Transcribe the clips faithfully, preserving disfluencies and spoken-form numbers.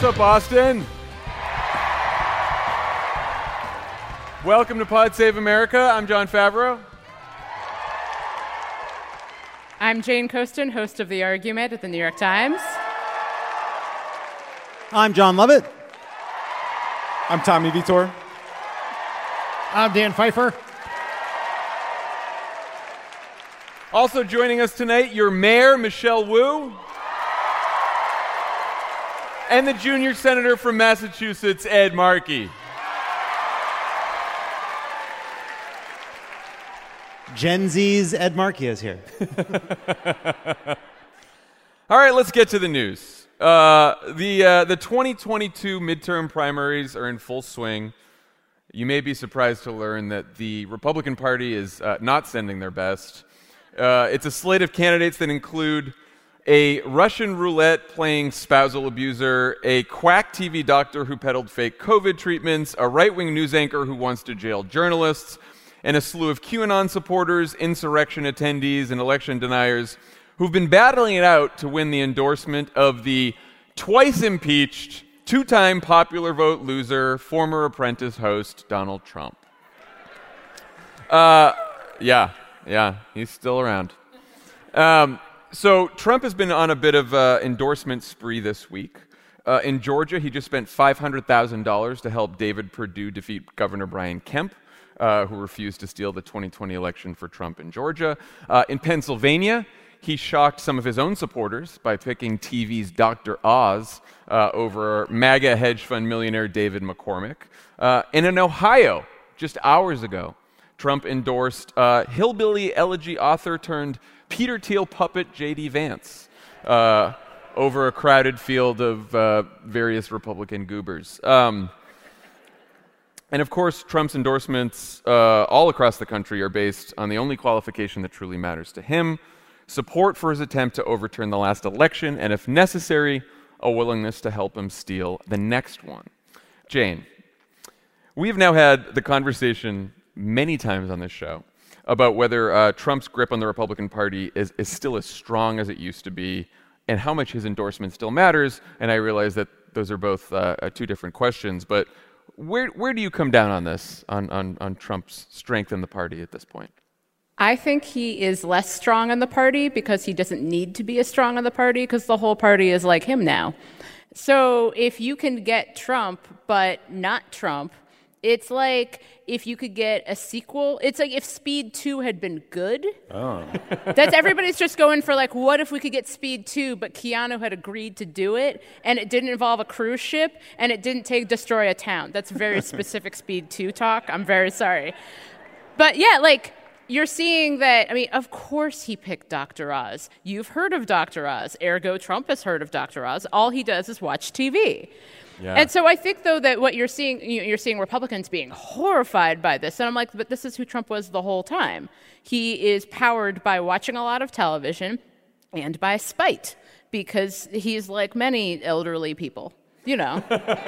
up, Boston? Welcome to Pod Save America. I'm John Favreau. I'm Jane Coaston, host of The Argument at the New York Times. I'm John Lovett. I'm Tommy Vitor. I'm Dan Pfeiffer. Also joining us tonight, your mayor, Michelle Wu. And the junior senator from Massachusetts, Ed Markey. Gen Z's Ed Markey is here. All right, let's get to the news. Uh, the uh, the twenty twenty-two midterm primaries are in full swing. You may be surprised to learn that the Republican Party is uh, not sending their best. Uh, it's a slate of candidates that include a Russian roulette playing spousal abuser, a quack T V doctor who peddled fake COVID treatments, a right-wing news anchor who wants to jail journalists, and a slew of QAnon supporters, insurrection attendees, and election deniers who've been battling it out to win the endorsement of the twice-impeached, two-time popular vote loser, former Apprentice host, Donald Trump. Uh, yeah, yeah, he's still around. Um, so Trump has been on a bit of an endorsement spree this week. Uh, in Georgia, he just spent five hundred thousand dollars to help David Perdue defeat Governor Brian Kemp, Uh, who refused to steal the twenty twenty election for Trump in Georgia. Uh, in Pennsylvania, he shocked some of his own supporters by picking T V's Doctor Oz uh, over MAGA hedge fund millionaire David McCormick. Uh, and in Ohio, just hours ago, Trump endorsed uh, hillbilly elegy author turned Peter Thiel puppet J D Vance uh, over a crowded field of uh, various Republican goobers. Um, And of course, Trump's endorsements uh, all across the country are based on the only qualification that truly matters to him: support for his attempt to overturn the last election, and if necessary, a willingness to help him steal the next one. Jane, we've now had the conversation many times on this show about whether uh, Trump's grip on the Republican Party is, is still as strong as it used to be, and how much his endorsement still matters. And I realize that those are both uh, two different questions, but Where where do you come down on this, on, on, on Trump's strength in the party at this point? I think he is less strong in the party because he doesn't need to be as strong in the party because the whole party is like him now. So if you can get Trump but not Trump, it's like if you could get a sequel. It's like if Speed two had been good. Oh. That's everybody's just going for like, what if we could get Speed two, but Keanu had agreed to do it, and it didn't involve a cruise ship, and it didn't take destroy a town. That's very specific Speed two talk. I'm very sorry. But yeah, like, you're seeing that, I mean, of course he picked Doctor Oz. You've heard of Doctor Oz, ergo Trump has heard of Doctor Oz. All he does is watch T V. Yeah. And so I think, though, that what you're seeing, you're seeing Republicans being horrified by this. And I'm like, but this is who Trump was the whole time. He is powered by watching a lot of television and by spite, because he's like many elderly people, you know.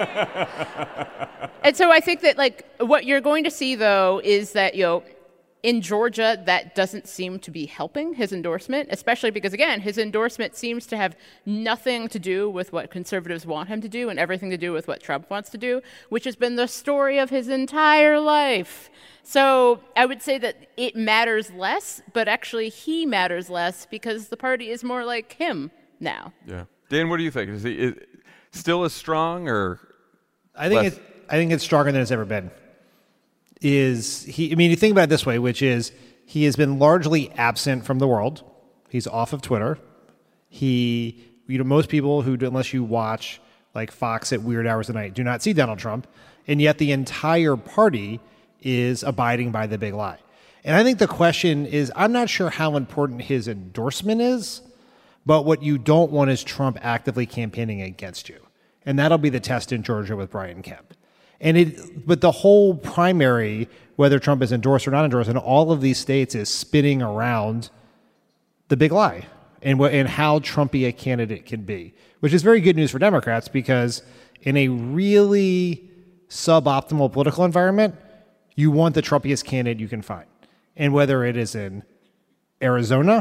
And so I think that, like, what you're going to see, though, is that, you know, in Georgia, that doesn't seem to be helping his endorsement, especially because, again, his endorsement seems to have nothing to do with what conservatives want him to do and everything to do with what Trump wants to do, which has been the story of his entire life. So I would say that it matters less, but actually he matters less because the party is more like him now. Yeah. Dan, what do you think? Is he is still as strong, or I think less? it's I think it's stronger than it's ever been. Is he? I mean, you think about it this way, which is he has been largely absent from the world. He's off of Twitter. He, you know, most people who, unless you watch like Fox at weird hours of the night, do not see Donald Trump, and yet the entire party is abiding by the big lie. And I think the question is, I'm not sure how important his endorsement is, but what you don't want is Trump actively campaigning against you, and that'll be the test in Georgia with Brian Kemp. And it, but the whole primary, whether Trump is endorsed or not endorsed, in all of these states is spinning around the big lie and what and how Trumpy a candidate can be, which is very good news for Democrats because in a really suboptimal political environment, you want the Trumpiest candidate you can find. And whether it is in Arizona,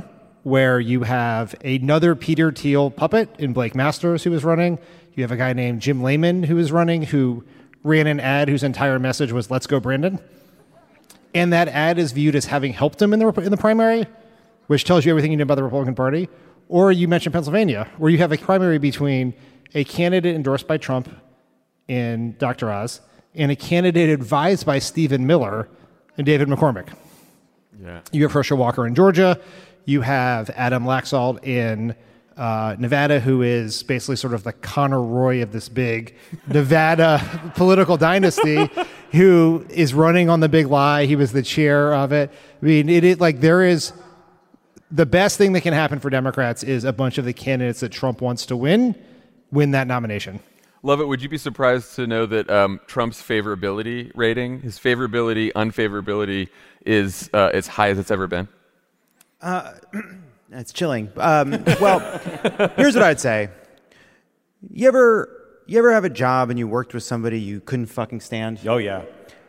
where you have another Peter Thiel puppet in Blake Masters who was running. You have a guy named Jim Lehman who was running who ran an ad whose entire message was "Let's go, Brandon." And that ad is viewed as having helped him in the in the primary, which tells you everything you know about the Republican Party. Or you mentioned Pennsylvania, where you have a primary between a candidate endorsed by Trump in Doctor Oz and a candidate advised by Stephen Miller and David McCormick. Yeah. You have Herschel Walker in Georgia. You have Adam Laxalt in uh, Nevada, who is basically sort of the Connor Roy of this big Nevada political dynasty, who is running on the big lie. He was the chair of it. I mean, it, it like there is the best thing that can happen for Democrats is a bunch of the candidates that Trump wants to win win that nomination. Love it. Would you be surprised to know that um, Trump's favorability rating, his favorability, unfavorability, is uh, as high as it's ever been? Uh, it's chilling. Um, well, here's what I'd say. You ever, you ever have a job and you worked with somebody you couldn't fucking stand? Oh, yeah.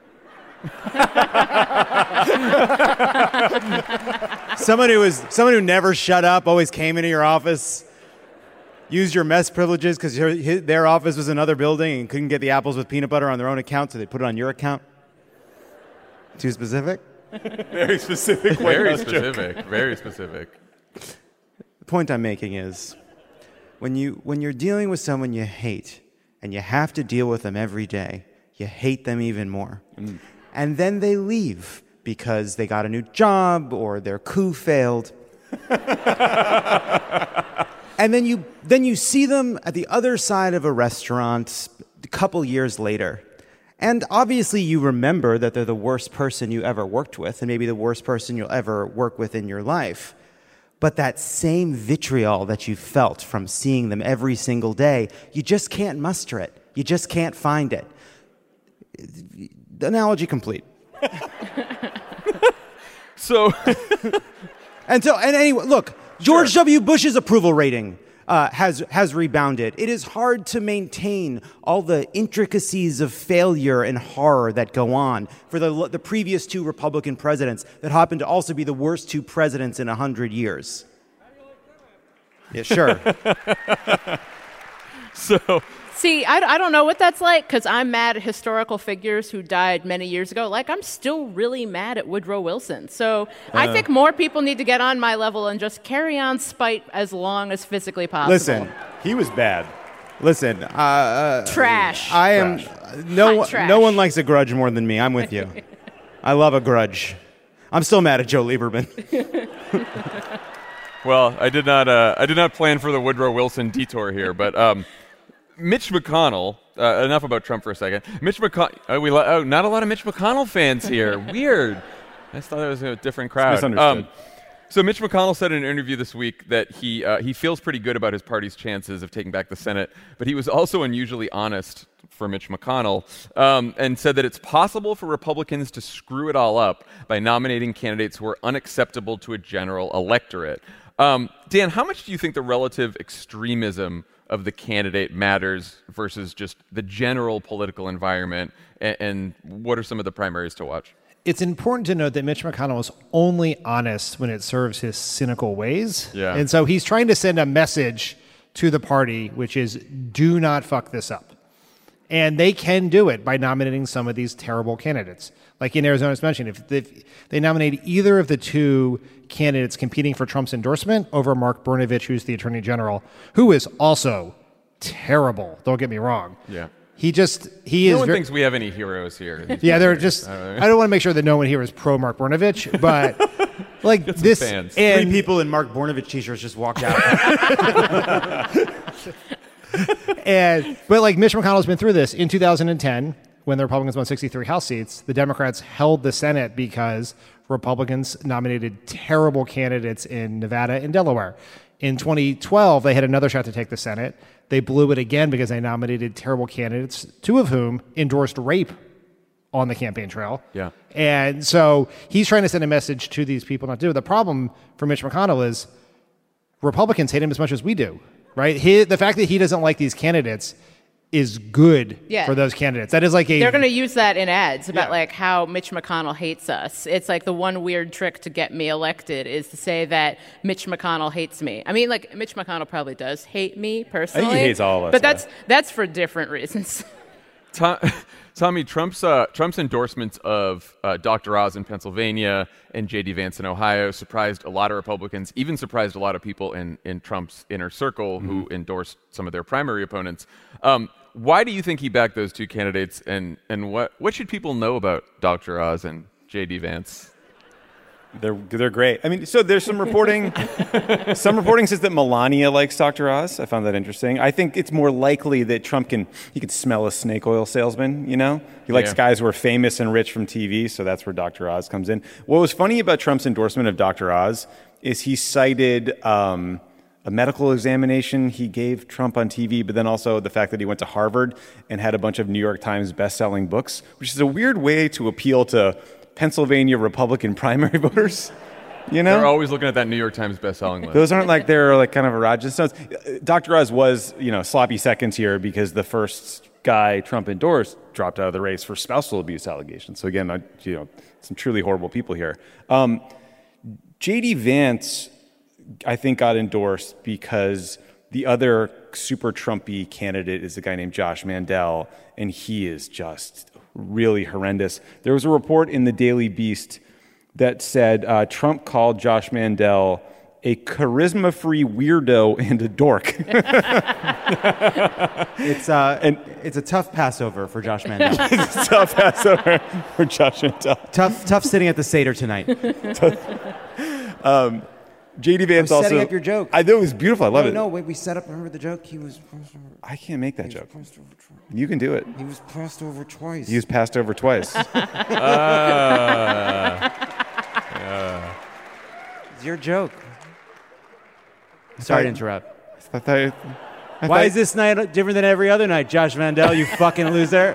someone who was someone who never shut up, always came into your office, used your mess privileges because their office was another building and couldn't get the apples with peanut butter on their own account, so they put it on your account. Too specific? Very specific. Very specific. Very specific. The point I'm making is, when you when you're dealing with someone you hate and you have to deal with them every day, you hate them even more. Mm. And then they leave because they got a new job or their coup failed. And then you then you see them at the other side of a restaurant a couple years later. And obviously you remember that they're the worst person you ever worked with and maybe the worst person you'll ever work with in your life. But that same vitriol that you felt from seeing them every single day, you just can't muster it. You just can't find it. The analogy complete. So, and so, and anyway, look, George Sure. W. Bush's approval rating uh, has has rebounded. It is hard to maintain all the intricacies of failure and horror that go on for the the previous two Republican presidents that happen to also be the worst two presidents in a hundred years. Yeah, sure. so. See, I, I don't know what that's like because I'm mad at historical figures who died many years ago. Like, I'm still really mad at Woodrow Wilson. So uh, I think more people need to get on my level and just carry on spite as long as physically possible. Listen, he was bad. Listen, uh, uh, trash. I am Trash. no Trash. no one likes a grudge more than me. I'm with you. I love a grudge. I'm still mad at Joe Lieberman. Well, I did not. Uh, I did not plan for the Woodrow Wilson detour here, but. Um, Mitch McConnell, uh, enough about Trump for a second. Mitch McConnell, oh, we lo- oh, not a lot of Mitch McConnell fans here. Weird. I just thought it was a different crowd. It's misunderstood. Um, so Mitch McConnell said in an interview this week that he uh, he feels pretty good about his party's chances of taking back the Senate, but he was also unusually honest for Mitch McConnell um, and said that it's possible for Republicans to screw it all up by nominating candidates who are unacceptable to a general electorate. Um, Dan, how much do you think the relative extremism of the candidate matters versus just the general political environment, and, and what are some of the primaries to watch? It's important to note that Mitch McConnell is only honest when it serves his cynical ways. Yeah. And so he's trying to send a message to the party, which is do not fuck this up. And they can do it by nominating some of these terrible candidates. Like in Arizona, as mentioned, if, if they nominate either of the two candidates competing for Trump's endorsement over Mark Brnovich, who's the attorney general, who is also terrible, don't get me wrong. Yeah. He just, he no is... one ver- thinks we have any heroes here. Yeah, they're just, I don't want to make sure that no one here is pro Mark Brnovich, but like Get some this... fans. Three And, people in Mark Brnovich t-shirts just walked out. and But like Mitch McConnell's been through this. In two thousand ten, when the Republicans won sixty-three House seats, the Democrats held the Senate because Republicans nominated terrible candidates in Nevada and Delaware. In twenty twelve, they had another shot to take the Senate. They blew it again because they nominated terrible candidates, two of whom endorsed rape on the campaign trail. Yeah. And so he's trying to send a message to these people not to do it. The problem for Mitch McConnell is Republicans hate him as much as we do, right? He, the fact that he doesn't like these candidates is good Yeah. for those candidates. That is like a They're going to use that in ads about Yeah. like how Mitch McConnell hates us. It's like the one weird trick to get me elected is to say that Mitch McConnell hates me. I mean, like Mitch McConnell probably does hate me personally. hates all of us, But yeah. that's that's for different reasons. Tom, Tommy, Trump's uh, Trump's endorsements of uh, Doctor Oz in Pennsylvania and J D Vance in Ohio surprised a lot of Republicans, even surprised a lot of people in, in Trump's inner circle who endorsed some of their primary opponents. Um, why do you think he backed those two candidates, and, and what, what should people know about Doctor Oz and J D Vance? They're they're great. I mean, so there's some reporting. Some reporting says that Melania likes Doctor Oz. I found that interesting. I think it's more likely that Trump can he could smell a snake oil salesman. You know, he likes Yeah. guys who are famous and rich from T V. So that's where Doctor Oz comes in. What was funny about Trump's endorsement of Doctor Oz is he cited um, a medical examination he gave Trump on T V, but then also the fact that he went to Harvard and had a bunch of New York Times best-selling books, which is a weird way to appeal to Pennsylvania Republican primary voters, you know? They're always looking at that New York Times bestselling list. Those aren't like they're like kind of erogenous stones. Doctor Oz was, you know, sloppy seconds here because the first guy Trump endorsed dropped out of the race for spousal abuse allegations. So again, I, you know, some truly horrible people here. Um, J D Vance, I think, got endorsed because the other super Trumpy candidate is a guy named Josh Mandel, and he is just really horrendous. There was a report in the Daily Beast that said uh, Trump called Josh Mandel a charisma-free weirdo and a dork. It's uh, and it's a tough Passover for Josh Mandel. It's a tough Passover for Josh Mandel. tough, tough sitting at the Seder tonight. J D Vance I'm also setting up your joke. I know it was beautiful. I love no, it. no, wait, we set up. Remember the joke? He was. I can't make that He was joke. passed over twice. You can do it. He was passed over twice. He was passed over twice. It's your joke. Sorry to interrupt. I thought, I Why thought- is this night different than every other night, Josh Mandel? You fucking loser.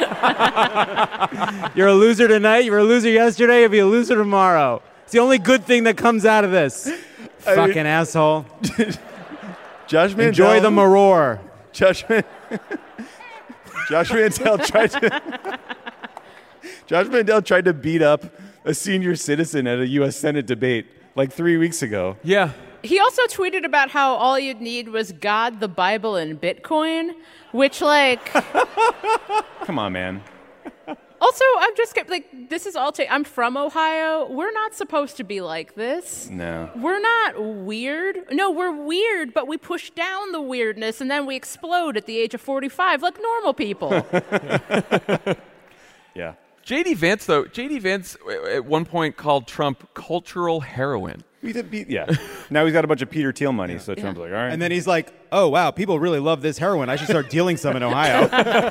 You're a loser tonight. You were a loser yesterday. You'll be a loser tomorrow. It's the only good thing that comes out of this. I Fucking mean- asshole. Josh Mandel? Enjoy the maror. Josh, Man- Josh Mandel tried to Josh Mandel tried to beat up a senior citizen at a U S Senate debate like three weeks ago. Yeah. He also tweeted about how all you'd need was God, the Bible, and Bitcoin, which, like, Come on, man. also, I'm just kept, like, this is all. Ta- I'm from Ohio. We're not supposed to be like this. No. We're not weird. No, we're weird, but we push down the weirdness and then we explode at the age of forty-five like normal people. Yeah. J D Vance, though, J D Vance uh, at one point called Trump cultural heroin. We did beat, yeah. Now he's got a bunch of Peter Thiel money, so Trump's like, all right. And then he's like, oh, wow, people really love this heroin. I should start dealing some in Ohio.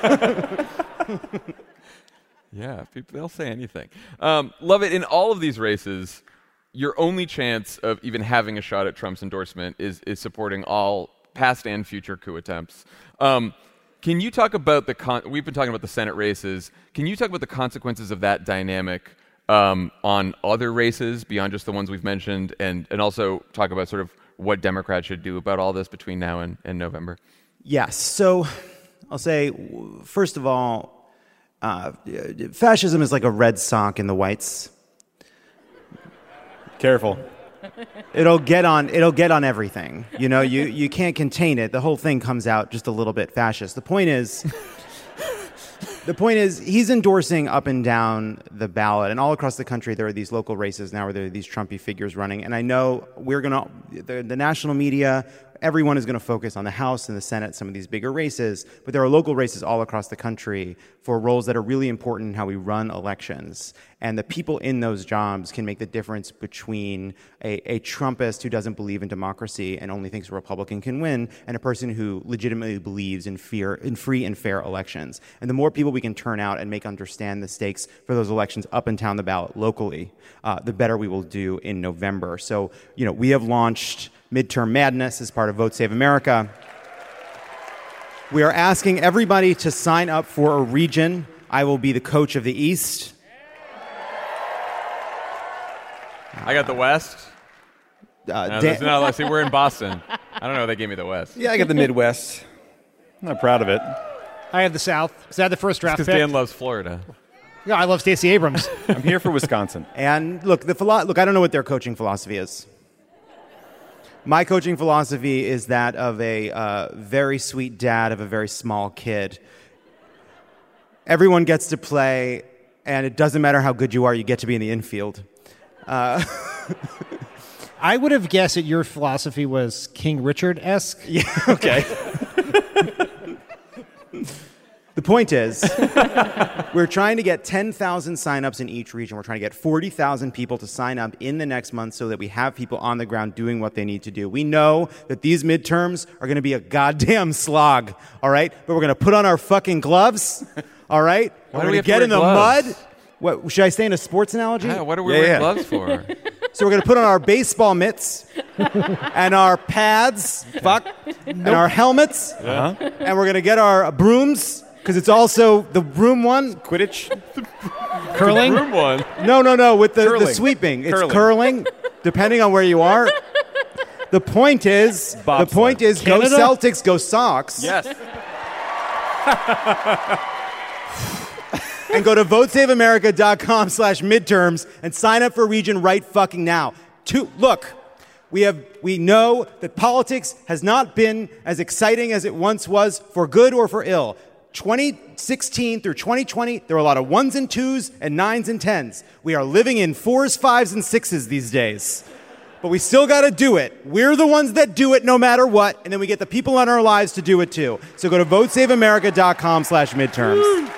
Yeah, people, they'll say anything. Um, love it. In all of these races, your only chance of even having a shot at Trump's endorsement is is supporting all past and future coup attempts. Um, can you talk about the con- we've been talking about the Senate races. Can you talk about the consequences of that dynamic um, on other races beyond just the ones we've mentioned, and and also talk about sort of what Democrats should do about all this between now and, and November? Yes. So I'll say, w- first of all, uh, fascism is like a red sock in the whites. Careful. It'll get on. It'll get on everything. You know, you, you can't contain it. The whole thing comes out just a little bit fascist. The point is, the point is, he's endorsing up and down the ballot, and all across the country there are these local races now where there are these Trumpy figures running. And I know we're gonna the, the national media. Everyone is going to focus on the House and the Senate, some of these bigger races, but there are local races all across the country for roles that are really important in how we run elections. And the people in those jobs can make the difference between a, a Trumpist who doesn't believe in democracy and only thinks a Republican can win, and a person who legitimately believes in fear in free and fair elections. And the more people we can turn out and make understand the stakes for those elections up and down the ballot locally, uh, the better we will do in November. So, you know, we have launched Midterm Madness as part of Vote Save America. We are asking everybody to sign up for a region. I will be the coach of the East. I got the West. Uh, No, Dan- no, let's see, we're in Boston. I don't know. They gave me the West. Yeah, I got the Midwest. I'm not proud of it. I have the South. Is that the first draft Because pick? Dan loves Florida. Yeah, I love Stacey Abrams. I'm here for Wisconsin. And look, the philo- look, I don't know what their coaching philosophy is. My coaching philosophy is that of a uh, very sweet dad of a very small kid. Everyone gets to play, and it doesn't matter how good you are, you get to be in the infield. Uh, I would have guessed that your philosophy was King Richard-esque. Yeah, okay. The point is, we're trying to get ten thousand signups in each region. We're trying to get forty thousand people to sign up in the next month so that we have people on the ground doing what they need to do. We know that these midterms are going to be a goddamn slog, all right? But we're going to put on our fucking gloves, all right? Why we're do we going have to get to in wear the gloves? mud. What, should I stay in a sports analogy? Yeah, what are we Yeah, wearing yeah. gloves for? So we're going to put on our baseball mitts and our pads, fuck, and our helmets, Uh-huh. and we're going to get our brooms, because it's also the broom one. Quidditch? Curling? Room one. No, no, no, with the, the Curling. sweeping. It's Curling. curling, depending on where you are. The point is, the Bobsled. point is, Canada? go Celtics, go Sox. Yes. And go to votesaveamerica.com slash midterms and sign up for region right fucking now. Two, look, we have we know that politics has not been as exciting as it once was, for good or for ill. twenty sixteen through twenty twenty, there were a lot of ones and twos and nines and tens. We are living in fours, fives, and sixes these days. But we still got to do it. We're the ones that do it no matter what, and then we get the people in our lives to do it too. So go to votesaveamerica.com slash midterms.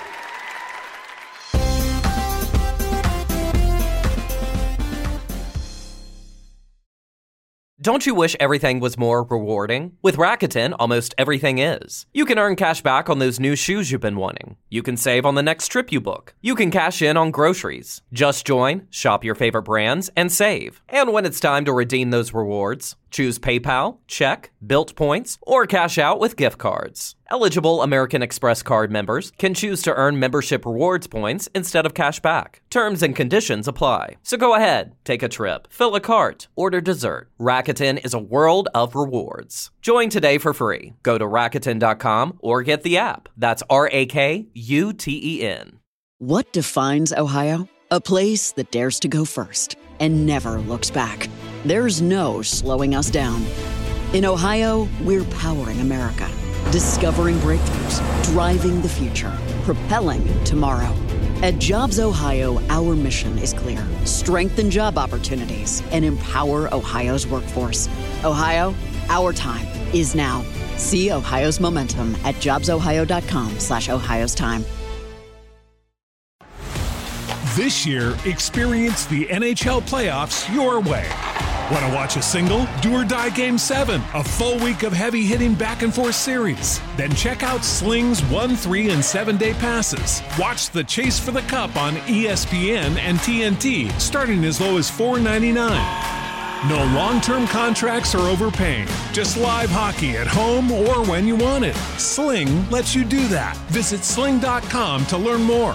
Don't you wish everything was more rewarding? With Rakuten, almost everything is. You can earn cash back on those new shoes you've been wanting. You can save on the next trip you book. You can cash in on groceries. Just join, shop your favorite brands, and save. And when it's time to redeem those rewards, choose PayPal, check, Bilt points, or cash out with gift cards. Eligible American Express card members can choose to earn membership rewards points instead of cash back. Terms and conditions apply. So go ahead, take a trip, fill a cart, order dessert. Rakuten is a world of rewards. Join today for free. Go to Rakuten dot com or get the app. That's R A K U T E N. What defines Ohio? A place that dares to go first and never looks back. There's no slowing us down. In Ohio, we're powering America. Discovering breakthroughs, driving the future, propelling tomorrow. At Jobs Ohio, our mission is clear. Strengthen job opportunities and empower Ohio's workforce. Ohio, our time is now. See Ohio's momentum at jobsohio.com slash Ohio's time. This year, experience the N H L playoffs your way. Want to watch a single, do or die Game seven, a full week of heavy-hitting back-and-forth series? Then check out Sling's one, three, and seven-day passes. Watch the chase for the cup on E S P N and T N T, starting as low as four ninety-nine. No long-term contracts or overpaying. Just live hockey at home or when you want it. Sling lets you do that. Visit sling dot com to learn more.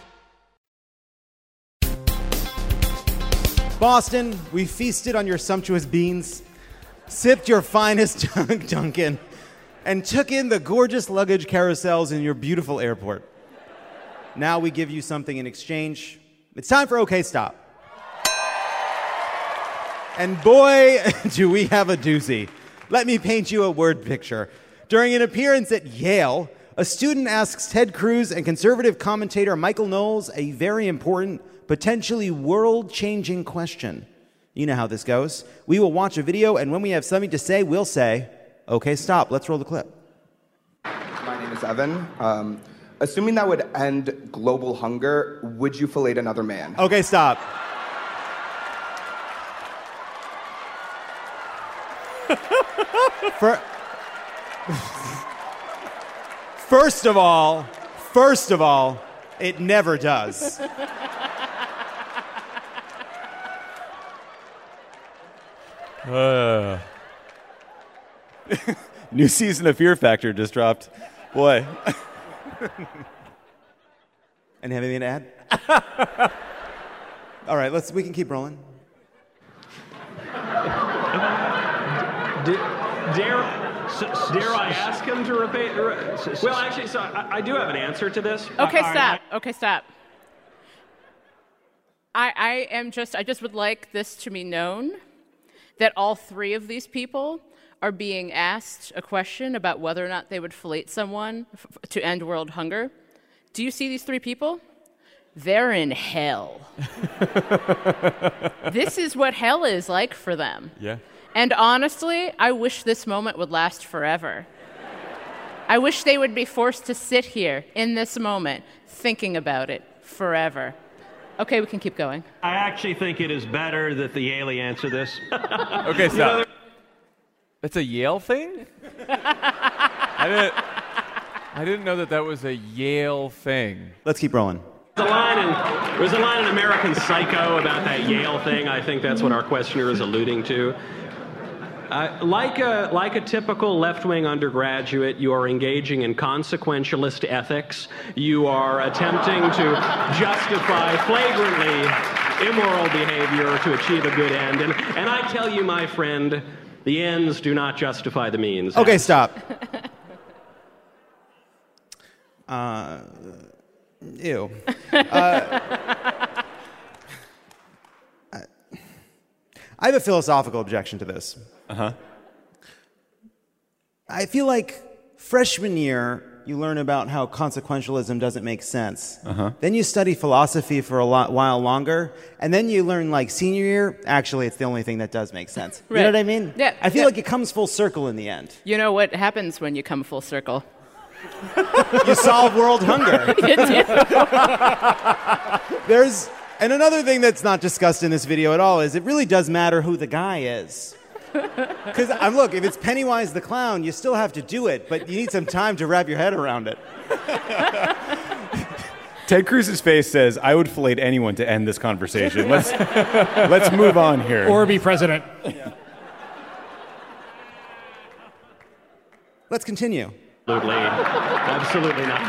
Boston, we feasted on your sumptuous beans, sipped your finest Dunkin', and took in the gorgeous luggage carousels in your beautiful airport. Now we give you something in exchange. It's time for OK Stop. And boy, do we have a doozy. Let me paint you a word picture. During an appearance at Yale, a student asks Ted Cruz and conservative commentator Michael Knowles a very important, potentially world-changing question. You know how this goes. We will watch a video, and when we have something to say, we'll say, okay, stop. Let's roll the clip. My name is Evan. Um, assuming that would end global hunger, would you fillet another man? Okay, stop. For, first of all, first of all, it never does. Uh. New season of Fear Factor just dropped. Boy. And have anything to add? All right, let's. We can keep rolling. Do, Dare, s- dare I ask him to repeat? Well, actually, so I, I do have an answer to this. Okay, I- stop. Okay, stop. I, I am just, I just would like this to be known that all three of these people are being asked a question about whether or not they would fillet someone f- to end world hunger. Do you see these three people? They're in hell. This is what hell is like for them. Yeah. And honestly, I wish this moment would last forever. I wish they would be forced to sit here in this moment thinking about it forever. Okay, we can keep going. I actually think it is better that the Yaley answer this. Okay, stop. You know, That's a Yale thing? I didn't, I didn't know that that was a Yale thing. Let's keep rolling. There's a line in, there's a line in American Psycho about that Yale thing. I think that's what our questioner is alluding to. Uh, like a like a typical left-wing undergraduate, you are engaging in consequentialist ethics. You are attempting to justify flagrantly immoral behavior to achieve a good end. And, and I tell you, my friend, the ends do not justify the means. Okay, stop. Uh, ew. Uh, I have a philosophical objection to this. Uh-huh. I feel like freshman year, you learn about how consequentialism doesn't make sense. Uh-huh. Then you study philosophy for a lot, while longer, and then you learn, like, senior year, actually, it's the only thing that does make sense. You Right. know what I mean? Yeah, I feel yeah. like it comes full circle in the end. You know what happens when you come full circle? You solve world hunger. You do. There's, and another thing that's not discussed in this video at all is it really does matter who the guy is. Because, I'm look, if it's Pennywise the Clown, you still have to do it, but you need some time to wrap your head around it. Ted Cruz's face says, "I would fillet anyone to end this conversation. Let's let's move on here." Or be president. Yeah. Let's continue. Absolutely, absolutely not.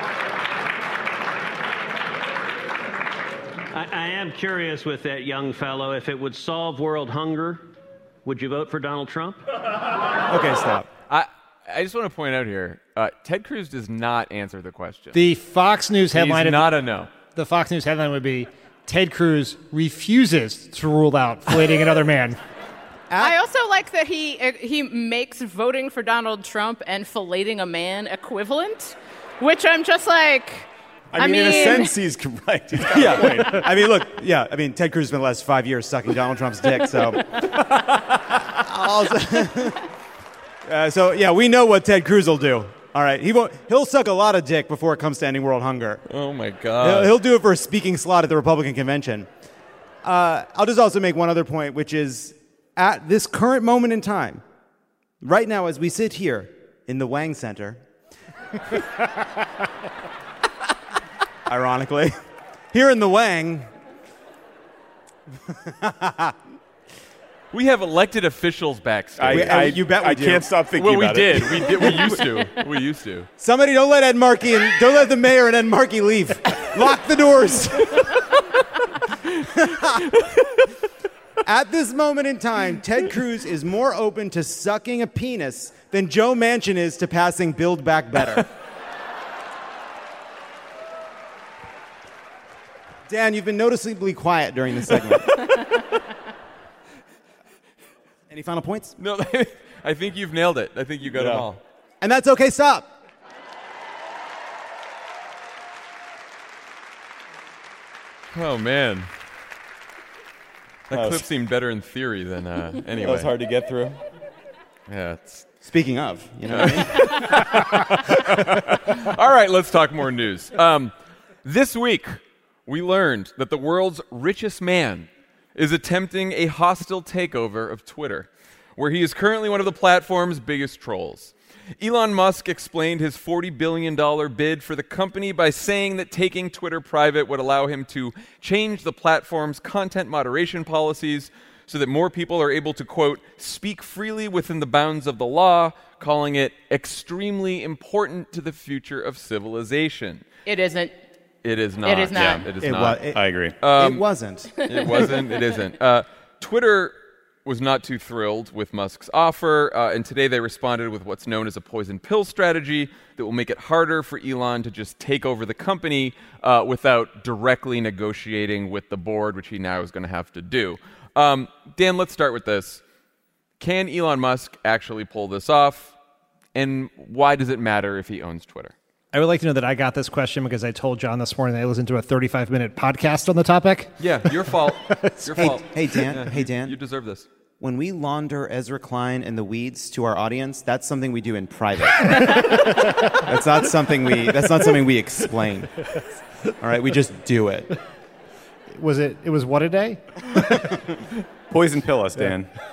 I, I am curious with that young fellow, if it would solve world hunger, would you vote for Donald Trump? Okay, stop. I, I just want to point out here, uh, Ted Cruz does not answer the question. The Fox News headline. He's of- not a no. The Fox News headline would be, Ted Cruz refuses to rule out filleting another man. I also like that he uh, he makes voting for Donald Trump and filleting a man equivalent, which I'm just like. I mean, I mean in a sense, he's correct. He's got a Yeah. point. I mean, look, yeah, I mean, Ted Cruz spent the last five years sucking Donald Trump's dick, so. Also- uh, so, yeah, we know what Ted Cruz will do. All right, he won't, he'll suck a lot of dick before it comes to ending world hunger. Oh, my He'll, God. he'll do it for a speaking slot at the Republican convention. Uh, I'll just also make one other point, which is at this current moment in time, right now as we sit here in the Wang Center, ironically, here in the Wang, We have elected officials backstage. I, We- I, you bet we I do. can't stop thinking well, we about did. it. we did. We used to. We used to. somebody don't let Ed Markey and don't let the mayor and Ed Markey leave. Lock the doors. At this moment in time, Ted Cruz is more open to sucking a penis than Joe Manchin is to passing Build Back Better. Dan, you've been noticeably quiet during this segment. Any final points? No, I think you've nailed it. I think you got Yeah. them all. And that's okay, stop. Oh, man. That That was- clip seemed better in theory than uh, anyway. That was hard to get through. Yeah, it's... Speaking of, you know what I mean? All right, let's talk more news. Um, this week, we learned that the world's richest man is attempting a hostile takeover of Twitter, where he is currently one of the platform's biggest trolls. Elon Musk explained his forty billion dollars bid for the company by saying that taking Twitter private would allow him to change the platform's content moderation policies so that more people are able to, quote, speak freely within the bounds of the law, calling it extremely important to the future of civilization. It isn't. It is not. It is not. Yeah, it is It not. wa- it- I agree. it wasn't. It wasn't. It isn't. Uh, Twitter was not too thrilled with Musk's offer, uh, and today they responded with what's known as a poison pill strategy that will make it harder for Elon to just take over the company uh, without directly negotiating with the board, which he now is going to have to do. Um, Dan, let's start with this. Can Elon Musk actually pull this off, and why does it matter if he owns Twitter? I would like to know that I got this question because I told John this morning that I listened to a thirty-five minute podcast on the topic. Yeah, your fault. Your hey, fault. hey, Dan. Yeah, hey, Dan. You deserve this. When we launder Ezra Klein and the weeds to our audience, that's something we do in private. That's not something we. That's not something we explain. All right, we just do it. Was it? It was what a day? Poison pill us, Dan. Yeah.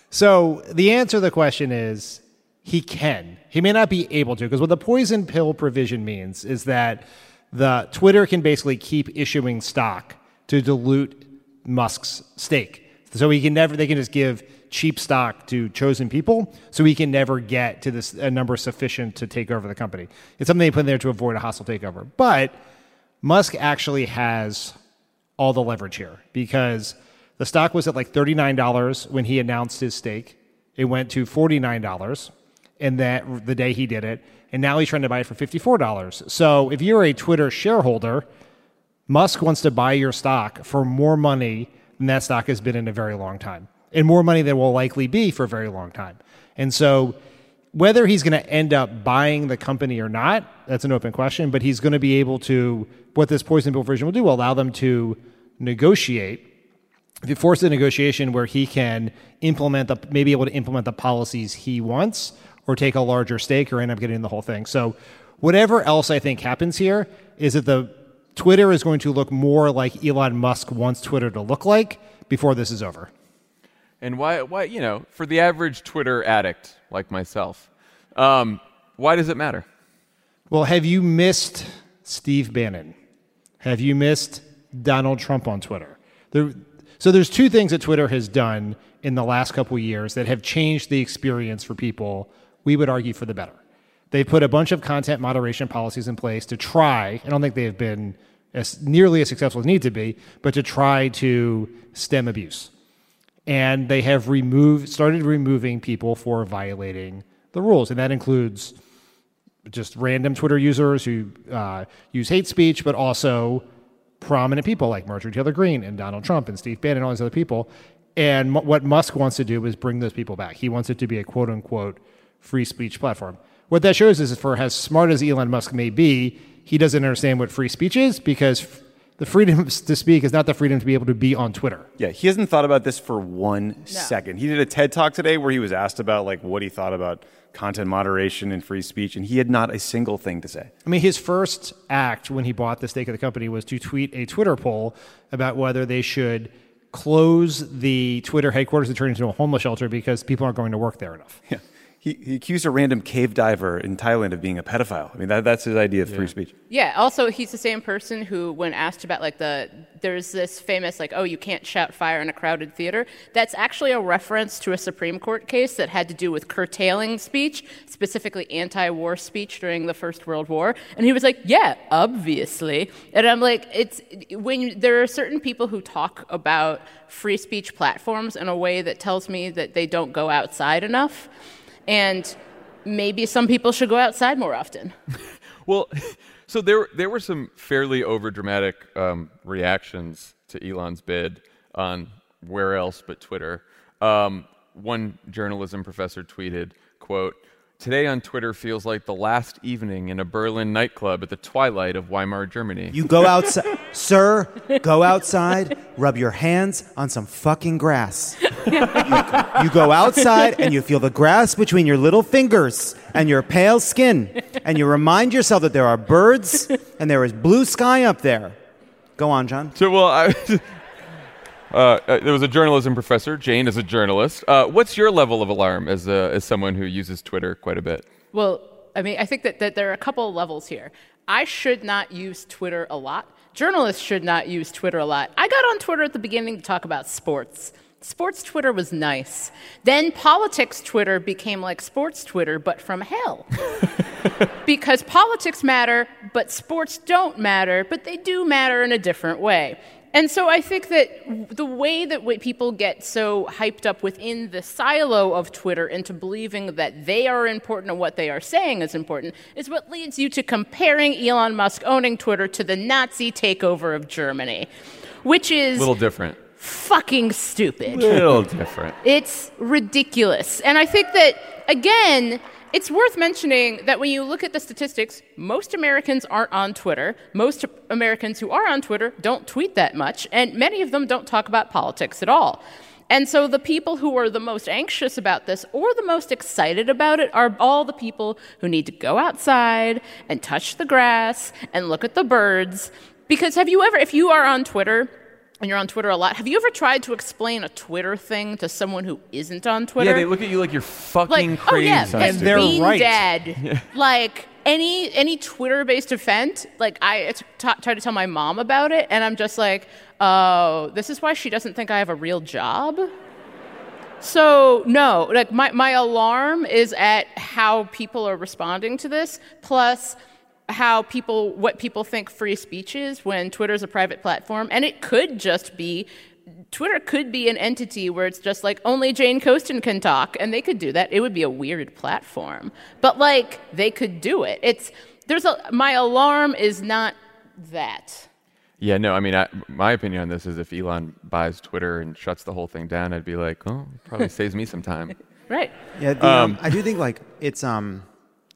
So the answer to the question is he can. He may not be able to, because what the poison pill provision means is that the Twitter can basically keep issuing stock to dilute Musk's stake. So he can never, they can just give cheap stock to chosen people, so he can never get to this a number sufficient to take over the company. It's something they put in there to avoid a hostile takeover. But Musk actually has all the leverage here, because the stock was at like thirty-nine dollars when he announced his stake. It went to forty-nine dollars and that the day he did it, and now he's trying to buy it for fifty-four dollars. So if you're a Twitter shareholder, Musk wants to buy your stock for more money than that stock has been in a very long time, and more money than will likely be for a very long time. And so whether he's going to end up buying the company or not, that's an open question, but he's going to be able to, what this poison pill version will do, will allow them to negotiate. If you force a negotiation where he can implement the, maybe able to implement the policies he wants, or take a larger stake, or end up getting the whole thing. So whatever else I think happens here is that the Twitter is going to look more like Elon Musk wants Twitter to look like before this is over. And why, why you know, for the average Twitter addict like myself, um, why does it matter? Well, have you missed Steve Bannon? Have you missed Donald Trump on Twitter? There, so there's two things that Twitter has done in the last couple of years that have changed the experience for people, we would argue, for the better. They put a bunch of content moderation policies in place to try, I don't think they have been as nearly as successful as need to be, but to try to stem abuse. And they have removed, started removing people for violating the rules. And that includes just random Twitter users who uh, use hate speech, but also prominent people like Marjorie Taylor Greene and Donald Trump and Steve Bannon and all these other people. And m- what Musk wants to do is bring those people back. He wants it to be a quote unquote free speech platform. What that shows is, for as smart as Elon Musk may be, he doesn't understand what free speech is, because f- the freedom to speak is not the freedom to be able to be on Twitter. Yeah, he hasn't thought about this for one no. second. He did a TED Talk today where he was asked about like what he thought about content moderation and free speech, and he had not a single thing to say. I mean, his first act when he bought the stake of the company was to tweet a Twitter poll about whether they should close the Twitter headquarters and turn it into a homeless shelter because people aren't going to work there enough. Yeah. He, he accused a random cave diver in Thailand of being a pedophile. I mean, that, that's his idea of yeah. free speech. Yeah. Also, he's the same person who, when asked about like the, there's this famous like, oh, you can't shout fire in a crowded theater. That's actually a reference to a Supreme Court case that had to do with curtailing speech, specifically anti-war speech during the First World War. And he was like, yeah, obviously. And I'm like, it's when you, there are certain people who talk about free speech platforms in a way that tells me that they don't go outside enough. And maybe some people should go outside more often. Well, so there there were some fairly overdramatic um, reactions to Elon's bid on where else but Twitter. Um, one journalism professor tweeted, quote, "Today on Twitter feels like the last evening in a Berlin nightclub at the twilight of Weimar Germany." You go outside, sir, go outside, rub your hands on some fucking grass. You, you go outside and you feel the grass between your little fingers and your pale skin. And you remind yourself that there are birds and there is blue sky up there. Go on, John. So, well, I... Uh, uh, there was a journalism professor. Jane is a journalist. Uh, what's your level of alarm as a, as someone who uses Twitter quite a bit? Well, I mean, I think that, that there are a couple of levels here. I should not use Twitter a lot. Journalists should not use Twitter a lot. I got on Twitter at the beginning to talk about sports. Sports Twitter was nice. Then politics Twitter became like sports Twitter, but from hell. Because politics matter, but sports don't matter, but they do matter in a different way. And so I think that the way that w- people get so hyped up within the silo of Twitter into believing that they are important and what they are saying is important is what leads you to comparing Elon Musk owning Twitter to the Nazi takeover of Germany, which is A little different. fucking stupid. A little different. It's ridiculous. And I think that, again, it's worth mentioning that when you look at the statistics, most Americans aren't on Twitter. Most Americans who are on Twitter don't tweet that much, and many of them don't talk about politics at all. And so the people who are the most anxious about this or the most excited about it are all the people who need to go outside and touch the grass and look at the birds. Because have you ever, if you are on Twitter, and you're on Twitter a lot, have you ever tried to explain a Twitter thing to someone who isn't on Twitter? Yeah, they look at you like you're fucking like, crazy. Oh yeah, And they're being right. dead. Like any any Twitter-based event, like I t- t- try to tell my mom about it, and I'm just like, oh, this is why she doesn't think I have a real job. So no, like my my alarm is at how people are responding to this, plus how people, what people think free speech is when Twitter's a private platform. And it could just be, Twitter could be an entity where it's just like only Jane Coaston can talk, and they could do that. It would be a weird platform. But like, they could do it. It's, there's a, my alarm is not that. Yeah, no, I mean, I, my opinion on this is if Elon buys Twitter and shuts the whole thing down, I'd be like, oh, it probably saves me some time. Right. Yeah, the, um, Um, I do think like it's um.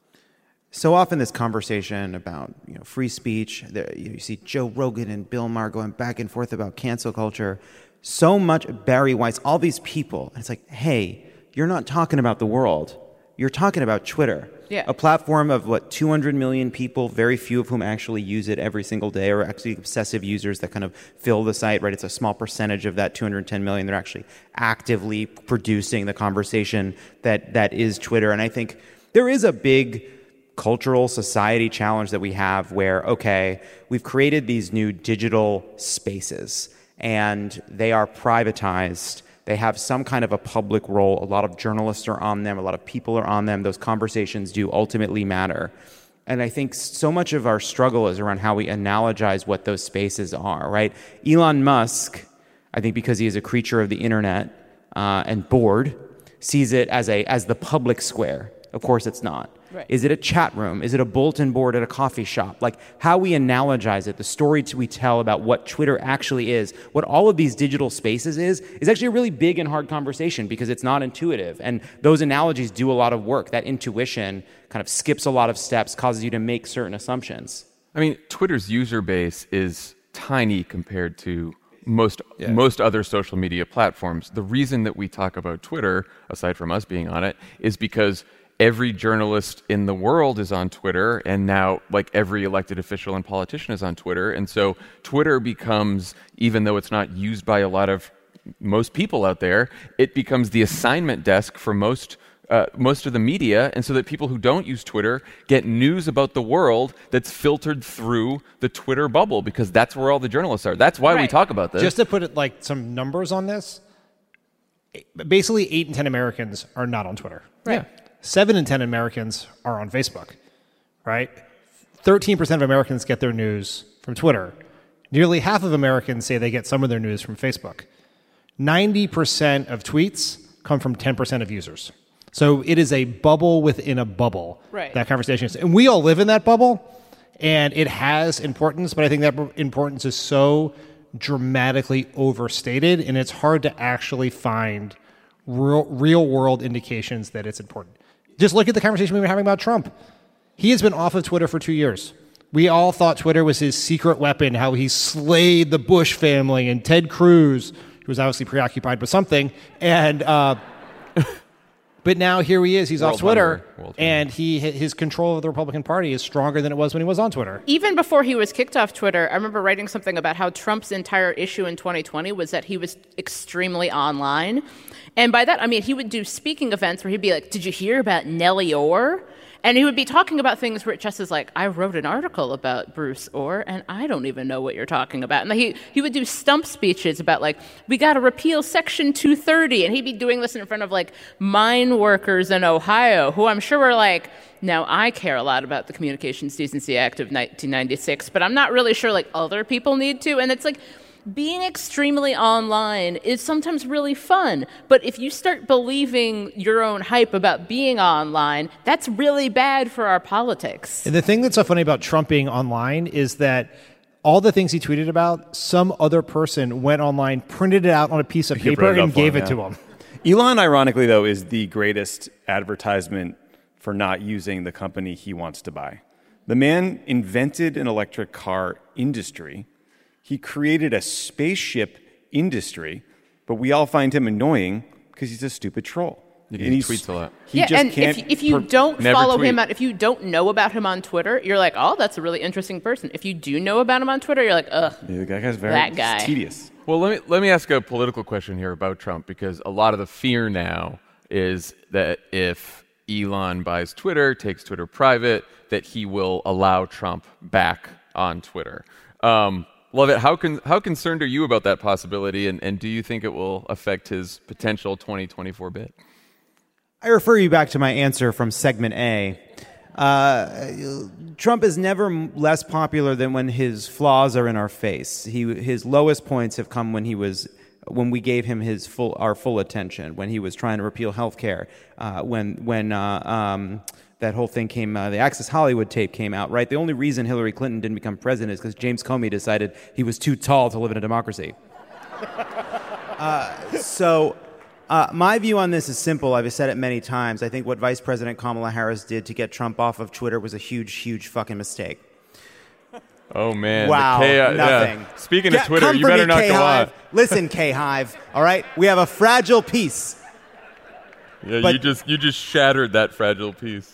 So often this conversation about you know free speech, there, you, know, you see Joe Rogan and Bill Maher going back and forth about cancel culture. So much Barry Weiss, all these people. And it's like, hey, you're not talking about the world. You're talking about Twitter. Yeah. A platform of what, two hundred million people, very few of whom actually use it every single day, or actually obsessive users that kind of fill the site, right? It's a small percentage of that two hundred ten million. They're actually actively producing the conversation that that is Twitter. And I think there is a big cultural society challenge that we have where, okay, we've created these new digital spaces and they are privatized. They have some kind of a public role. A lot of journalists are on them. A lot of people are on them. Those conversations do ultimately matter. And I think so much of our struggle is around how we analogize what those spaces are, right? Elon Musk, I think because he is a creature of the internet uh, and bored, sees it as a as the public square. Of course it's not. Right. Is it a chat room? Is it a bulletin board at a coffee shop? Like how we analogize it, the story we tell about what Twitter actually is, what all of these digital spaces is, is actually a really big and hard conversation because it's not intuitive. And those analogies do a lot of work. That intuition kind of skips a lot of steps, causes you to make certain assumptions. I mean, Twitter's user base is tiny compared to most Yeah. most other social media platforms. The reason that we talk about Twitter, aside from us being on it, is because every journalist in the world is on Twitter, and now like every elected official and politician is on Twitter. And so Twitter becomes, even though it's not used by a lot of most people out there, it becomes the assignment desk for most uh, most of the media, and so that people who don't use Twitter get news about the world that's filtered through the Twitter bubble, because that's where all the journalists are. That's why we Right. talk about this. Just to put it like some numbers on this, basically eight in ten Americans are not on Twitter. Right. Seven in ten Americans are on Facebook, right? thirteen percent of Americans get their news from Twitter. Nearly half of Americans say they get some of their news from Facebook. ninety percent of tweets come from ten percent of users. So it is a bubble within a bubble, Right. that conversation is. And we all live in that bubble, and it has importance, but I think that importance is so dramatically overstated, and it's hard to actually find real, real world indications that it's important. Just look at the conversation we were having about Trump. He has been off of Twitter for two years. We all thought Twitter was his secret weapon, how he slayed the Bush family and Ted Cruz, who was obviously preoccupied with something. And uh, but now here he is. He's World off Twitter, hunger. World and he his control of the Republican Party is stronger than it was when he was on Twitter. Even before he was kicked off Twitter, I remember writing something about how Trump's entire issue in twenty twenty was that he was extremely online. And by that, I mean, he would do speaking events where he'd be like, did you hear about Nellie Orr? And he would be talking about things where it just is like, I wrote an article about Bruce Orr, and I don't even know what you're talking about. And he, he would do stump speeches about, like, we got to repeal Section two thirty. And he'd be doing this in front of, like, mine workers in Ohio, who I'm sure were like, now I care a lot about the Communications Decency Act of nineteen ninety-six, but I'm not really sure, like, other people need to. And it's like, being extremely online is sometimes really fun. But if you start believing your own hype about being online, that's really bad for our politics. And the thing that's so funny about Trump being online is that all the things he tweeted about, some other person went online, printed it out on a piece of He paper, printed it and up for gave him, it yeah. to him. Elon, ironically, though, is the greatest advertisement for not using the company he wants to buy. The man invented an electric car industry. He created a spaceship industry, but we all find him annoying because he's a stupid troll. He And he's- tweets a lot. He yeah, just and can't if, if you per- don't Never follow tweet. him, on, if you don't know about him on Twitter, you're like, oh, that's a really interesting person. If you do know about him on Twitter, you're like, ugh, Yeah, that guy's very that it's guy. tedious. Well, let me let me ask a political question here about Trump, because a lot of the fear now is that if Elon buys Twitter, takes Twitter private, that he will allow Trump back on Twitter. Um, love it. How con- how concerned are you about that possibility, and, and do you think it will affect his potential twenty twenty-four bid? I refer you back to my answer from segment A. Uh, Trump is never m- less popular than when his flaws are in our face. He, his lowest points have come when he was when we gave him his full our full attention, when he was trying to repeal health care, uh, when when uh, um, that whole thing came, uh, the Access Hollywood tape came out, right? The only reason Hillary Clinton didn't become president is because James Comey decided he was too tall to live in a democracy. uh, so. Uh, my view on this is simple. I've said it many times. I think what Vice President Kamala Harris did to get Trump off of Twitter was a huge, huge fucking mistake. Oh man! Wow, the chaos- nothing. Yeah. Speaking Get- of Twitter, come you for better me, not go K-Hive. on. Listen, K-Hive, all right? We have a fragile peace. Yeah, But- you just you just shattered that fragile piece.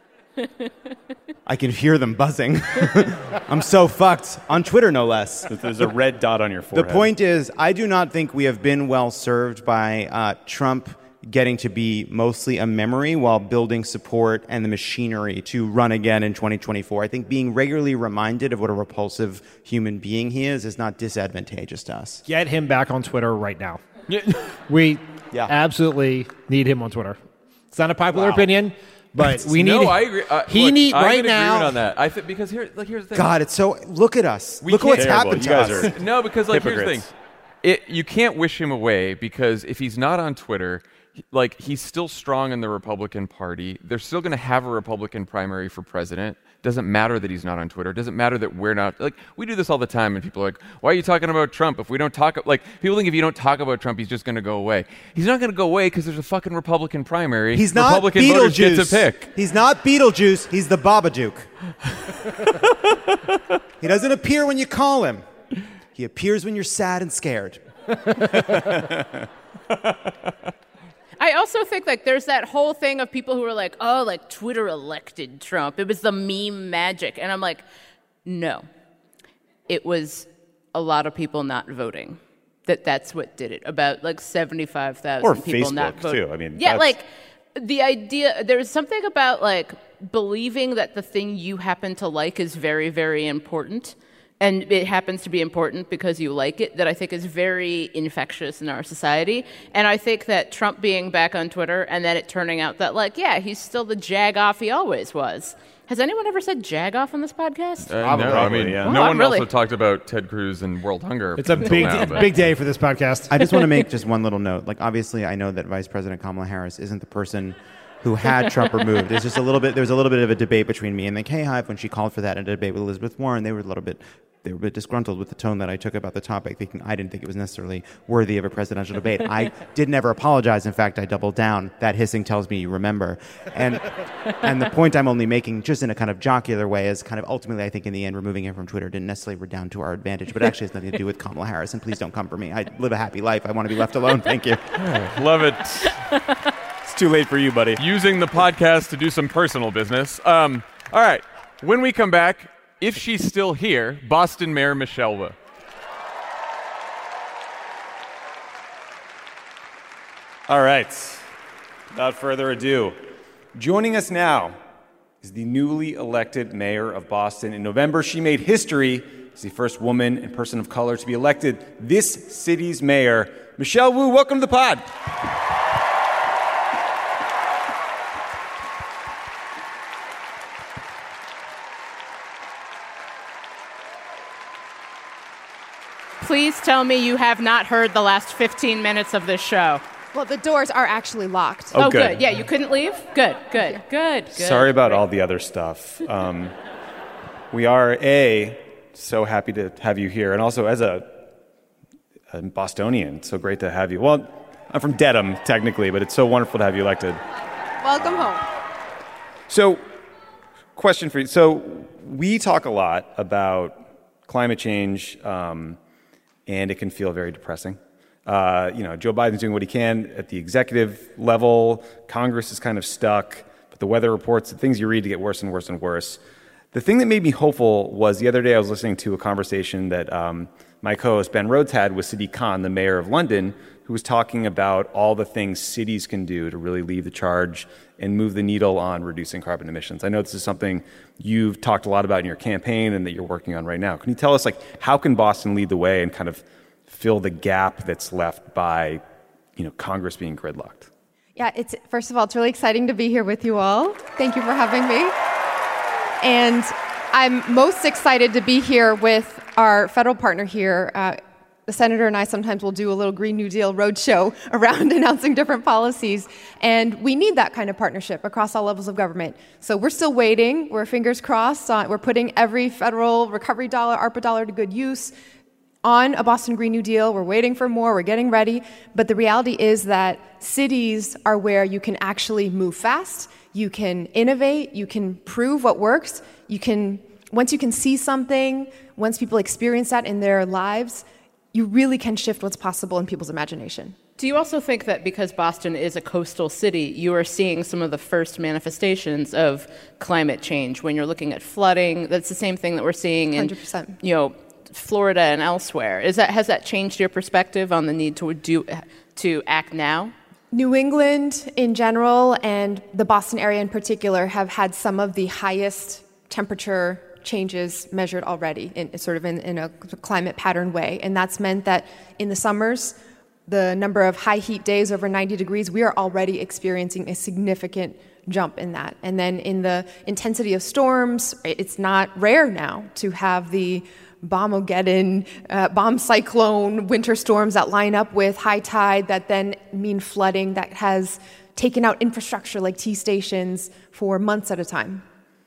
I can hear them buzzing. I'm so fucked. On Twitter, no less. There's a red dot on your The forehead. point is, I do not think we have been well served by uh, Trump getting to be mostly a memory while building support and the machinery to run again in twenty twenty-four. I think being regularly reminded of what a repulsive human being he is is not disadvantageous to us. Get him back on Twitter right now. Yeah. We Yeah. absolutely need him on Twitter. It's not a popular Wow. opinion, but we need. no, I agree. Uh, he look, need I'm right in now. agreement on that. I think because here, like here's the thing. God, it's so. Look at us. We Look can't- what's Terrible. happened You to guys us. are- No, because like here's the Hypocrites. thing. It, you can't wish him away, because if he's not on Twitter, he- like he's still strong in the Republican Party. They're still going to have a Republican primary for president. Doesn't matter that he's not on Twitter. Doesn't matter that we're not. Like we do this all the time, and people are like, "Why are you talking about Trump?" If we don't talk, like people think if you don't talk about Trump, he's just going to go away. He's not going to go away because there's a fucking Republican primary. He's not Republican voters get to Beetlejuice. pick. He's not Beetlejuice. He's the Babadook. He doesn't appear when you call him. He appears when you're sad and scared. I also think like there's that whole thing of people who are like, oh, like Twitter elected Trump. It was the meme magic. And I'm like, no. It was a lot of people not voting. That that's what did it. About like seventy-five thousand Or people not Facebook, voting. too. I mean, yeah, that's- like the idea, there's something about like believing that the thing you happen to like is very, very important. And it happens to be important because you like it, that I think is very infectious in our society. And I think that Trump being back on Twitter and then it turning out that, like, yeah, he's still the jag-off he always was. Has anyone ever said jag-off on this podcast? Uh, no, I Probably, mean, yeah. no Well, one really- also talked about Ted Cruz and world hunger. It's a until big, now, but- big day for this podcast. I just want to make just one little note. Like, obviously, I know that Vice President Kamala Harris isn't the person who had Trump removed. There's just a little bit. There was a little bit of a debate between me and the K-Hive when she called for that in a debate with Elizabeth Warren. They were a little bit. They were a bit disgruntled with the tone that I took about the topic, thinking I didn't think it was necessarily worthy of a presidential debate. I did never apologize. In fact, I doubled down. That hissing tells me you remember. And and the point I'm only making, just in a kind of jocular way, is kind of ultimately, I think in the end, removing him from Twitter didn't necessarily redound to our advantage, but it actually has nothing to do with Kamala Harris. And please don't come for me. I live a happy life. I want to be left alone. Thank you. Love it. It's too late for you, buddy. Using the podcast to do some personal business. Um, all right. When we come back, if she's still here, Boston Mayor Michelle Wu. All right. Without further ado, joining us now is the newly elected mayor of Boston. In November, she made history as the first woman and person of color to be elected this city's mayor. Michelle Wu, welcome to the pod. Please tell me you have not heard the last fifteen minutes of this show. Well, the doors are actually locked. Oh, Oh, good. good. Yeah, you couldn't leave? Good, good, good, good. Sorry about all the other stuff. Um, we are, A, so happy to have you here. And also, as a, a Bostonian, so great to have you. Well, I'm from Dedham, technically, but it's so wonderful to have you elected. Welcome home. So, question for you. So, we talk a lot about climate change, um, and it can feel very depressing. Uh, you know, Joe Biden's doing what he can at the executive level. Congress is kind of stuck. But the weather reports, the things you read, to get worse and worse and worse. The thing that made me hopeful was the other day I was listening to a conversation that um, my co-host Ben Rhodes had with Sadiq Khan, the mayor of London, who was talking about all the things cities can do to really lead the charge and move the needle on reducing carbon emissions. I know this is something you've talked a lot about in your campaign and that you're working on right now. Can you tell us, like, how can Boston lead the way and kind of fill the gap that's left by, you know, Congress being gridlocked? Yeah, it's first of all, it's really exciting to be here with you all. Thank you for having me. And I'm most excited to be here with our federal partner here. Uh, the senator and I sometimes will do a little Green New Deal roadshow around announcing different policies. And we need that kind of partnership across all levels of government. So we're still waiting. We're fingers crossed. Uh, we're putting every federal recovery dollar, ARPA dollar to good use on a Boston Green New Deal. We're waiting for more. We're getting ready. But the reality is that cities are where you can actually move fast. You can innovate. You can prove what works. You can, once you can see something, once people experience that in their lives, you really can shift what's possible in people's imagination. Do you also think that because Boston is a coastal city, you are seeing some of the first manifestations of climate change when you're looking at flooding? That's the same thing that we're seeing in, one hundred percent. you know, Florida and elsewhere. Is that has that changed your perspective on the need to do to act now? New England in general and the Boston area in particular have had some of the highest temperature changes measured already, in sort of in, in a climate pattern way, and that's meant that in the summers, the number of high heat days over ninety degrees, we are already experiencing a significant jump in that. And then in the intensity of storms, it's not rare now to have the Bombogeddon, uh, bomb cyclone, winter storms that line up with high tide that then mean flooding that has taken out infrastructure like T stations for months at a time.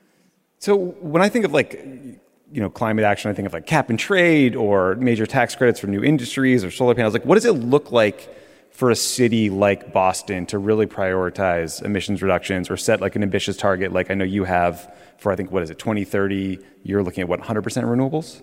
So when I think of, like, you know, climate action, I think of like cap and trade or major tax credits for new industries or solar panels. Like, what does it look like for a city like Boston to really prioritize emissions reductions or set like an ambitious target like I know you have for, I think, what is it, twenty thirty? You're looking at what, one hundred percent renewables?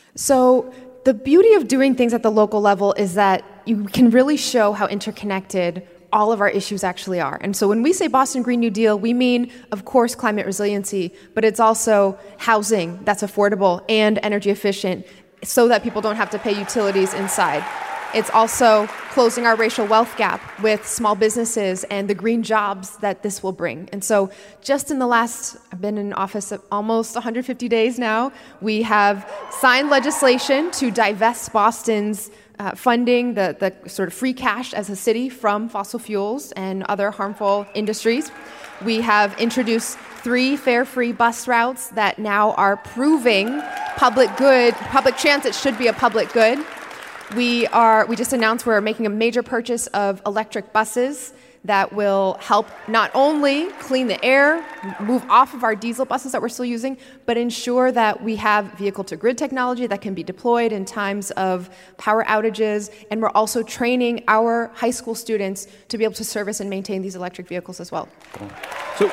So the beauty of doing things at the local level is that you can really show how interconnected all of our issues actually are. And so when we say Boston Green New Deal, we mean, of course, climate resiliency, but it's also housing that's affordable and energy efficient so that people don't have to pay utilities inside. It's also closing our racial wealth gap with small businesses and the green jobs that this will bring. And so just in the last, I've been in office almost one hundred fifty days now, we have signed legislation to divest Boston's uh, funding, the, the sort of free cash as a city from fossil fuels and other harmful industries. We have introduced three fare-free bus routes that now are proving public good. Public transit should be a public good. We are. We just announced we're making a major purchase of electric buses that will help not only clean the air, move off of our diesel buses that we're still using, but ensure that we have vehicle-to-grid technology that can be deployed in times of power outages. And we're also training our high school students to be able to service and maintain these electric vehicles as well. So,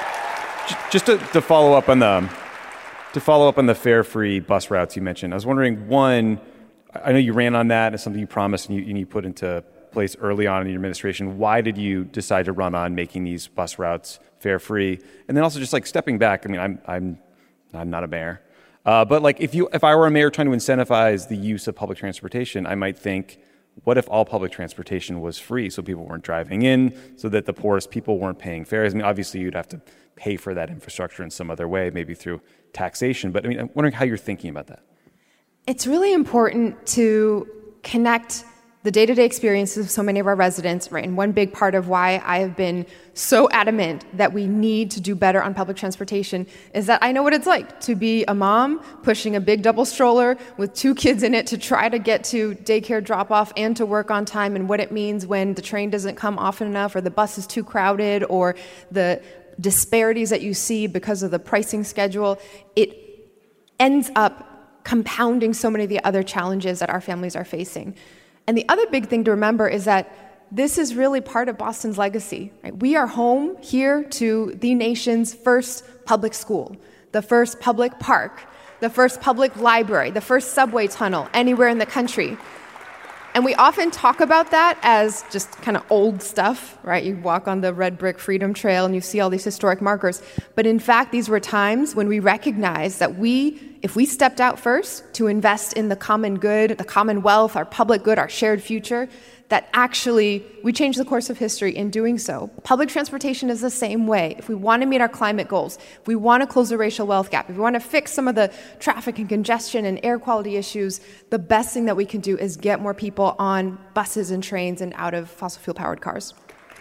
j- just to, to follow up on the to follow up on the fare-free bus routes you mentioned, I was wondering, one, I know you ran on that. It's something you promised and you, and you put into place early on in your administration. Why did you decide to run on making these bus routes fare-free? And then also just like stepping back, I mean, I'm I'm I'm not a mayor, uh, but like if you if I were a mayor trying to incentivize the use of public transportation, I might think, what if all public transportation was free so people weren't driving in, so that the poorest people weren't paying fares? I mean, obviously you'd have to pay for that infrastructure in some other way, maybe through taxation. But I mean, I'm wondering how you're thinking about that. It's really important to connect the day-to-day experiences of so many of our residents, right? And one big part of why I have been so adamant that we need to do better on public transportation is that I know what it's like to be a mom pushing a big double stroller with two kids in it to try to get to daycare drop-off and to work on time, and what it means when the train doesn't come often enough, or the bus is too crowded, or the disparities that you see because of the pricing schedule. It ends up compounding so many of the other challenges that our families are facing. And the other big thing to remember is that this is really part of Boston's legacy. Right? We are home here to the nation's first public school, the first public park, the first public library, the first subway tunnel anywhere in the country. And we often talk about that as just kind of old stuff, right? You walk on the red brick Freedom Trail and you see all these historic markers. But in fact, these were times when we recognized that we, if we stepped out first to invest in the common good, the commonwealth, our public good, our shared future, that actually we changed the course of history in doing so. Public transportation is the same way. If we want to meet our climate goals, if we want to close the racial wealth gap, if we want to fix some of the traffic and congestion and air quality issues, the best thing that we can do is get more people on buses and trains and out of fossil fuel powered cars.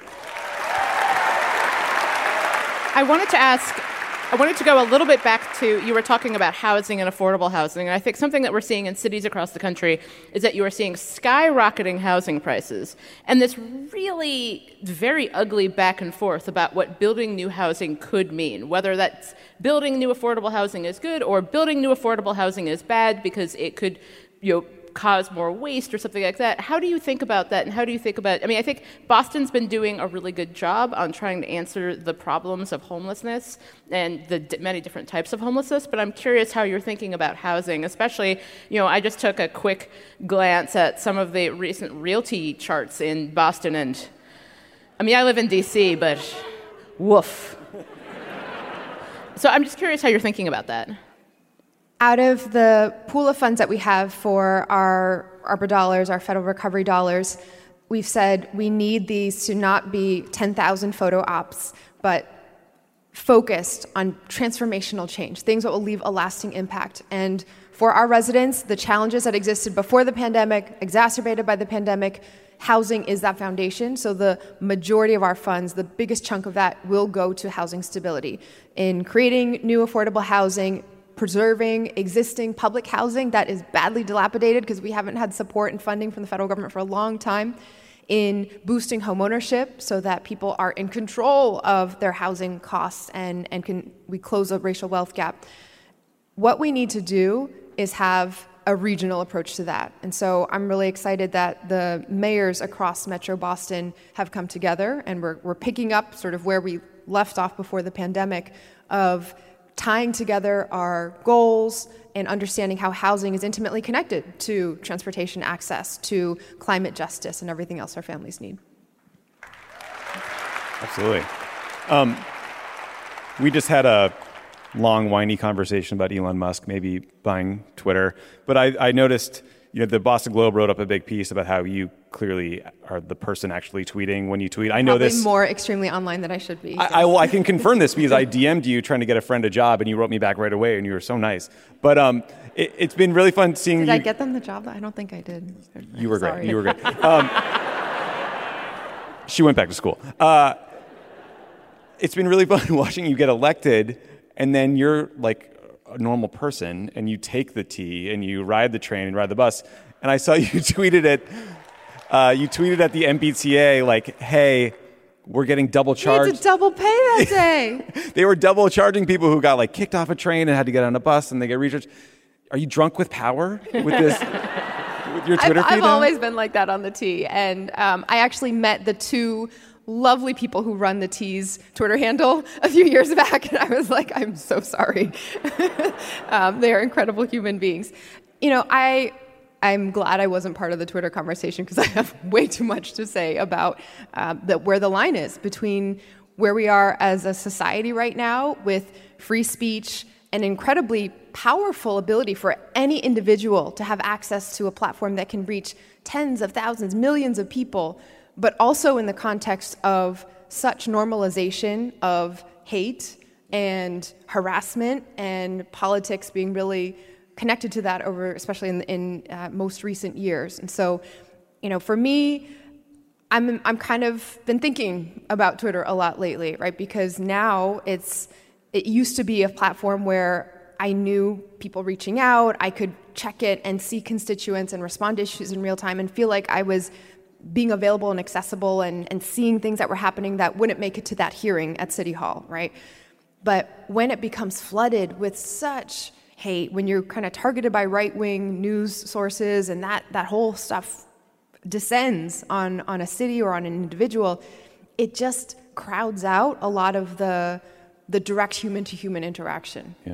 I wanted to ask, I wanted to go a little bit back to, you were talking about housing and affordable housing, and I think something that we're seeing in cities across the country is that you are seeing skyrocketing housing prices, and this really very ugly back and forth about what building new housing could mean, whether that's building new affordable housing is good or building new affordable housing is bad because it could, you know, cause more waste or something like that. How do you think about that, and how do you think about, I mean, I think Boston's been doing a really good job on trying to answer the problems of homelessness and the d- many different types of homelessness, but I'm curious how you're thinking about housing, especially, you know, I just took a quick glance at some of the recent realty charts in Boston, and I mean, I live in D C, but woof. So I'm just curious how you're thinking about that. Out of the pool of funds that we have for our ARPA dollars, our federal recovery dollars, we've said we need these to not be ten thousand photo ops, but focused on transformational change, things that will leave a lasting impact. And for our residents, the challenges that existed before the pandemic, exacerbated by the pandemic, housing is that foundation. So the majority of our funds, the biggest chunk of that, will go to housing stability. In creating new affordable housing, preserving existing public housing that is badly dilapidated because we haven't had support and funding from the federal government for a long time, in boosting homeownership so that people are in control of their housing costs and, and can we close a racial wealth gap. What we need to do is have a regional approach to that. And so I'm really excited that the mayors across Metro Boston have come together, and we're, we're picking up sort of where we left off before the pandemic of tying together our goals and understanding how housing is intimately connected to transportation access, to climate justice, and everything else our families need. Absolutely. Um, we just had a long, whiny conversation about Elon Musk maybe buying Twitter, but I, I noticed, you know, the Boston Globe wrote up a big piece about how you clearly are the person actually tweeting when you tweet. I know Probably this more extremely online than I should be. I, I, well, I can confirm this because I D M'd you trying to get a friend a job, and you wrote me back right away, and you were so nice. But um, it, it's been really fun seeing did you. Did I get them the job? I don't think I did. You were Sorry. great. You were great. Um, she went back to school. Uh, it's been really fun watching you get elected, and then you're like a normal person, and you take the T, and you ride the train and ride the bus. And I saw you tweeted it. Uh, you tweeted at the M B T A like, "Hey, we're getting double charged." We had to double pay that day. They were double charging people who got like kicked off a train and had to get on a bus, and they get recharged. Are you drunk with power with this? With your Twitter I've, feed I've now? always been like that on the T, and um, I actually met the two lovely people who run the T's Twitter handle a few years back, and I was like, I'm so sorry. um, they are incredible human beings. You know, I. I'm glad I wasn't part of the Twitter conversation because I have way too much to say about uh, the, where the line is between where we are as a society right now with free speech and incredibly powerful ability for any individual to have access to a platform that can reach tens of thousands, millions of people, but also in the context of such normalization of hate and harassment and politics being really connected to that over, especially in, in uh, most recent years. And so you know, for me, I'm I'm kind of been thinking about Twitter a lot lately, right? Because now it's it used to be a platform where I knew people reaching out, I could check it and see constituents and respond to issues in real time and feel like I was being available and accessible and, and seeing things that were happening that wouldn't make it to that hearing at City Hall, right? But when it becomes flooded with such hate, when you're kind of targeted by right-wing news sources and that, that whole stuff descends on, on a city or on an individual, it just crowds out a lot of the, the direct human-to-human interaction. Yeah.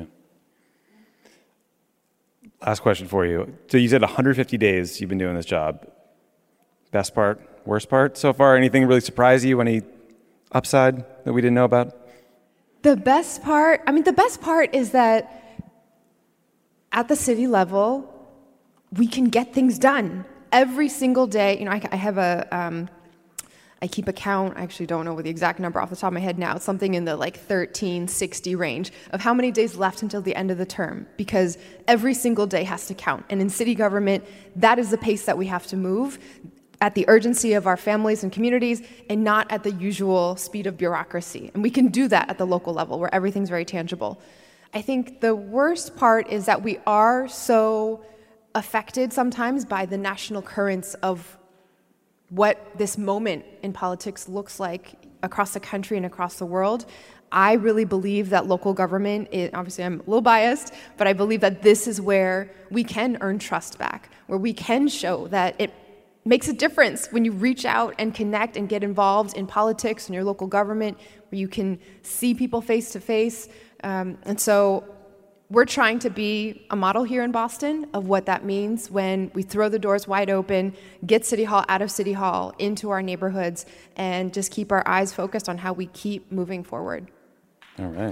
Last question for you. So you said one hundred fifty days you've been doing this job. Best part, worst part so far? Anything really surprise you? Any upside that we didn't know about? The best part, I mean, the best part is that at the city level, we can get things done every single day. You know, I, I have a, um, I keep a count. I actually don't know the exact number off the top of my head now. It's something in the like thirteen sixty range of how many days left until the end of the term, because every single day has to count. And in city government, that is the pace that we have to move, at the urgency of our families and communities and not at the usual speed of bureaucracy. And we can do that at the local level where everything's very tangible. I think the worst part is that we are so affected sometimes by the national currents of what this moment in politics looks like across the country and across the world. I really believe that local government, is, obviously I'm a little biased, but I believe that this is where we can earn trust back, where we can show that it makes a difference when you reach out and connect and get involved in politics and your local government, where you can see people face to face. Um, and so we're trying to be a model here in Boston of what that means when we throw the doors wide open, get City Hall out of City Hall into our neighborhoods, and just keep our eyes focused on how we keep moving forward. All right.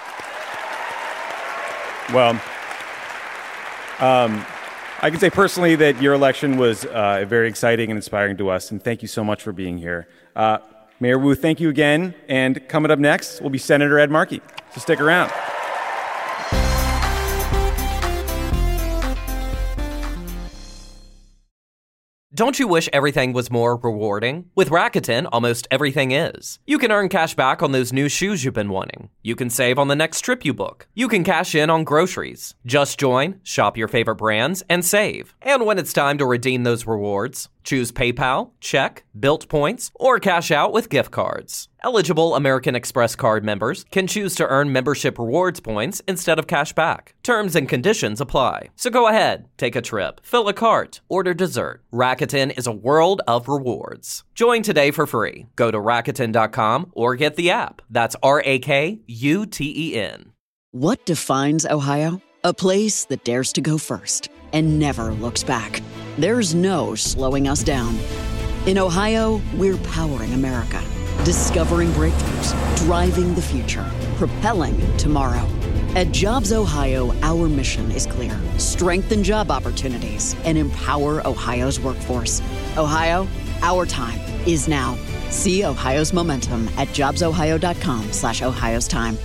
Well, um, I can say personally that your election was uh, very exciting and inspiring to us, and thank you so much for being here. Uh, Mayor Wu, thank you again, and coming up next will be Senator Ed Markey, so stick around. Don't you wish everything was more rewarding? With Rakuten, almost everything is. You can earn cash back on those new shoes you've been wanting. You can save on the next trip you book. You can cash in on groceries. Just join, shop your favorite brands, and save. And when it's time to redeem those rewards, choose PayPal, check, Bilt points, or cash out with gift cards. Eligible American Express card members can choose to earn membership rewards points instead of cash back. Terms and conditions apply. So go ahead, take a trip, fill a cart, order dessert. Rakuten is a world of rewards. Join today for free. Go to Rakuten dot com or get the app. That's R A K U T E N. What defines Ohio? A place that dares to go first and never looks back. There's no slowing us down. In Ohio, we're powering America. Discovering breakthroughs, driving the future, propelling tomorrow. At Jobs Ohio, our mission is clear. Strengthen job opportunities and empower Ohio's workforce. Ohio, our time is now. See Ohio's momentum at jobs ohio dot com slash Ohio's time.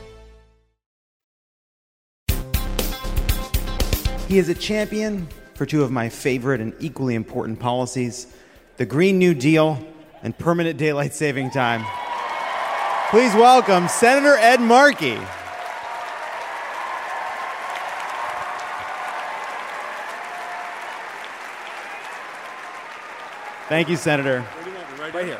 He is a champion for two of my favorite and equally important policies, the Green New Deal and permanent daylight saving time. Please welcome Senator Ed Markey. Thank you, Senator. Right here.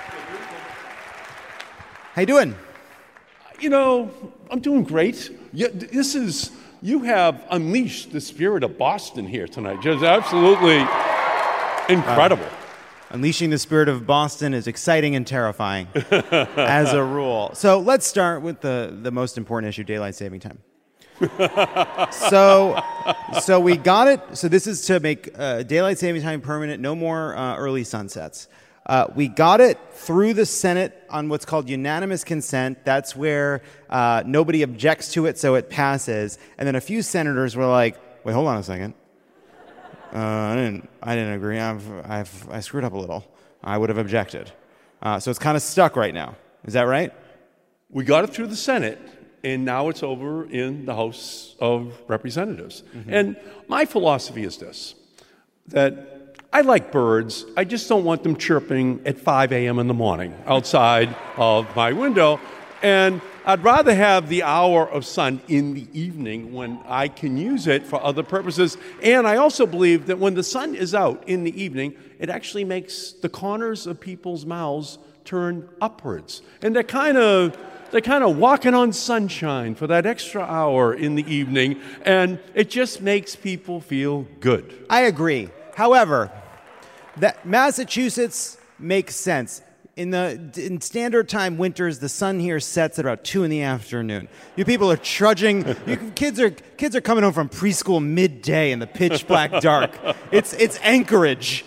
How you doing? You know, I'm doing great. Yeah, this is, you have unleashed the spirit of Boston here tonight. Just absolutely incredible. Uh, unleashing the spirit of Boston is exciting and terrifying, as a rule. So let's start with the, the most important issue, daylight saving time. so, so we got it. So this is to make uh, daylight saving time permanent. No more uh, early sunsets. Uh, we got it through the Senate on what's called unanimous consent. That's where uh, nobody objects to it, so it passes. And then a few senators were like, "Wait, hold on a second. Uh, I didn't. I didn't agree. I've, I've, I screwed up a little. I would have objected." Uh, so it's kind of stuck right now. Is that right? We got it through the Senate, and now it's over in the House of Representatives. Mm-hmm. And my philosophy is this: that I like birds. I just don't want them chirping at five a.m. in the morning outside of my window. And I'd rather have the hour of sun in the evening when I can use it for other purposes. And I also believe that when the sun is out in the evening, it actually makes the corners of people's mouths turn upwards. And they're kind of they're kind of walking on sunshine for that extra hour in the evening. And it just makes people feel good. I agree. However, that Massachusetts makes sense. In the in standard time winters, the sun here sets at about two in the afternoon. You people are trudging. You, kids are kids are coming home from preschool midday in the pitch black dark. It's it's Anchorage.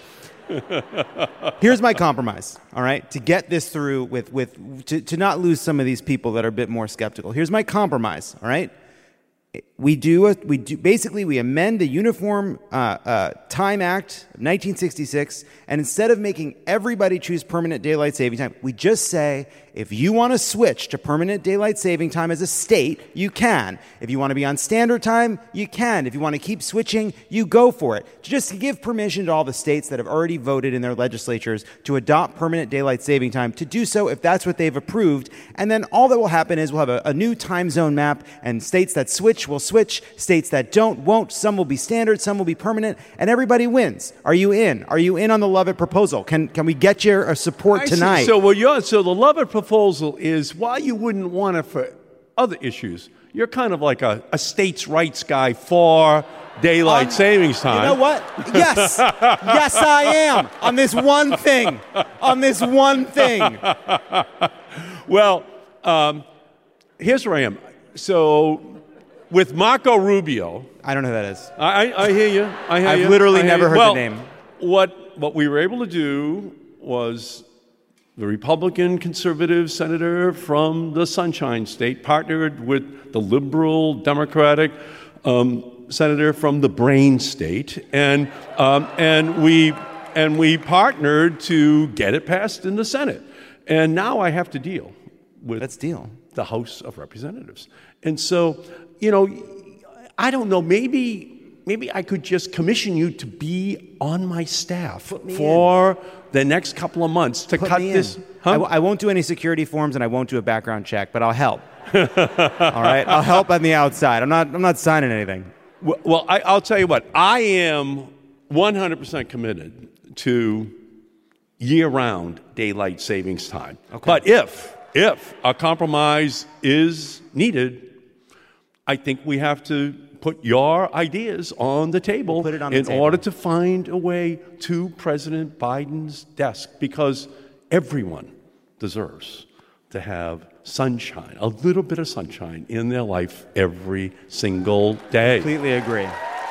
Here's my compromise. All right, to get this through with with to, to not lose some of these people that are a bit more skeptical. Here's my compromise. All right. We do a, we do basically we amend the Uniform uh, uh, Time Act of nineteen sixty-six, and instead of making everybody choose permanent daylight saving time, we just say if you want to switch to permanent daylight saving time as a state, you can. If you want to be on standard time, you can. If you want to keep switching, you go for it. Just to give permission to all the states that have already voted in their legislatures to adopt permanent daylight saving time to do so if that's what they've approved, and then all that will happen is we'll have a, a new time zone map, and states that switch will switch, states that don't won't. Some will be standard, some will be permanent, and everybody wins. Are you in? Are you in on the Lovett proposal? Can can we get your uh, support I tonight? See. So, well, you're, so the Lovett proposal is why you wouldn't want it for other issues. You're kind of like a, a states' rights guy for daylight um, savings time. You know what? Yes. Yes, I am. On this one thing. On this one thing. Well, um, here's where I am. So, with Marco Rubio. I don't know who that is. I, I, I hear you. I hear I've you. literally never you. heard well, the name. What, what we were able to do was the Republican conservative senator from the Sunshine State partnered with the liberal Democratic um, senator from the Brain State, and um, and we and we partnered to get it passed in the Senate. And now I have to deal with Let's deal. the House of Representatives. And so, you know, I don't know, maybe maybe I could just commission you to be on my staff for in. the next couple of months to Put cut me this. In. Huh? I, w- I won't do any security forms and I won't do a background check, but I'll help. All right, I'll help on the outside. I'm not. I'm not signing anything. Well, well I, I'll tell you what. I am one hundred percent committed to year-round daylight savings time. Okay. But if if a compromise is needed, I think we have to put your ideas on the table we'll put it on the in table. order to find a way to President Biden's desk, because everyone deserves to have sunshine, a little bit of sunshine in their life every single day. Completely agree.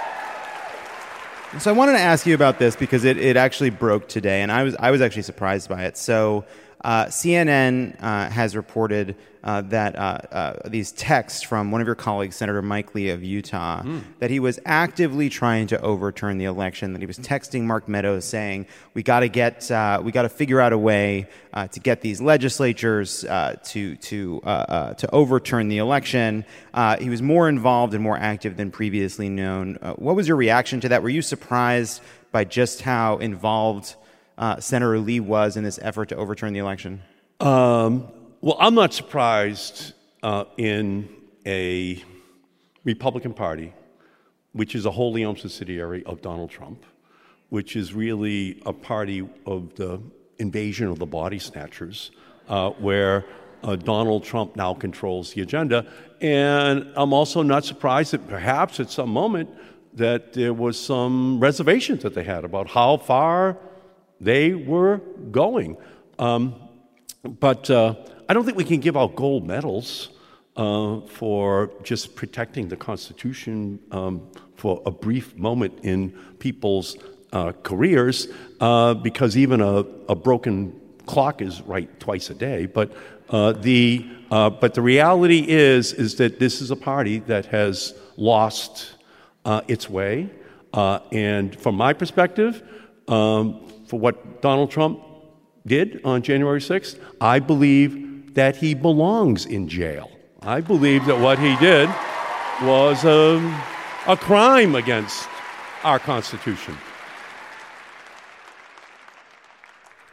So I wanted to ask you about this because it, it actually broke today, and I was I was actually surprised by it. So uh, C N N uh, has reported uh, that uh, uh, these texts from one of your colleagues, Senator Mike Lee of Utah, mm. that he was actively trying to overturn the election. That he was texting Mark Meadows saying, "We got to get, uh, we got to figure out a way uh, to get these legislatures uh, to to uh, uh, to overturn the election." Uh, he was more involved and more active than previously known. Uh, what was your reaction to that? Were you surprised by just how involved uh, Senator Lee was in this effort to overturn the election? Um, well, I'm not surprised uh, in a Republican Party, which is a wholly owned subsidiary of Donald Trump, which is really a party of the invasion of the body snatchers, uh, where uh, Donald Trump now controls the agenda. And I'm also not surprised that perhaps at some moment that there was some reservations that they had about how far they were going. Um, but uh, I don't think we can give out gold medals uh, for just protecting the Constitution um, for a brief moment in people's uh, careers, uh, because even a, a broken clock is right twice a day. But uh, the uh, but the reality is is that this is a party that has lost uh, its way, uh, and from my perspective, um, for what Donald Trump did on January sixth, I believe that he belongs in jail. I believe that what he did was a, a crime against our Constitution.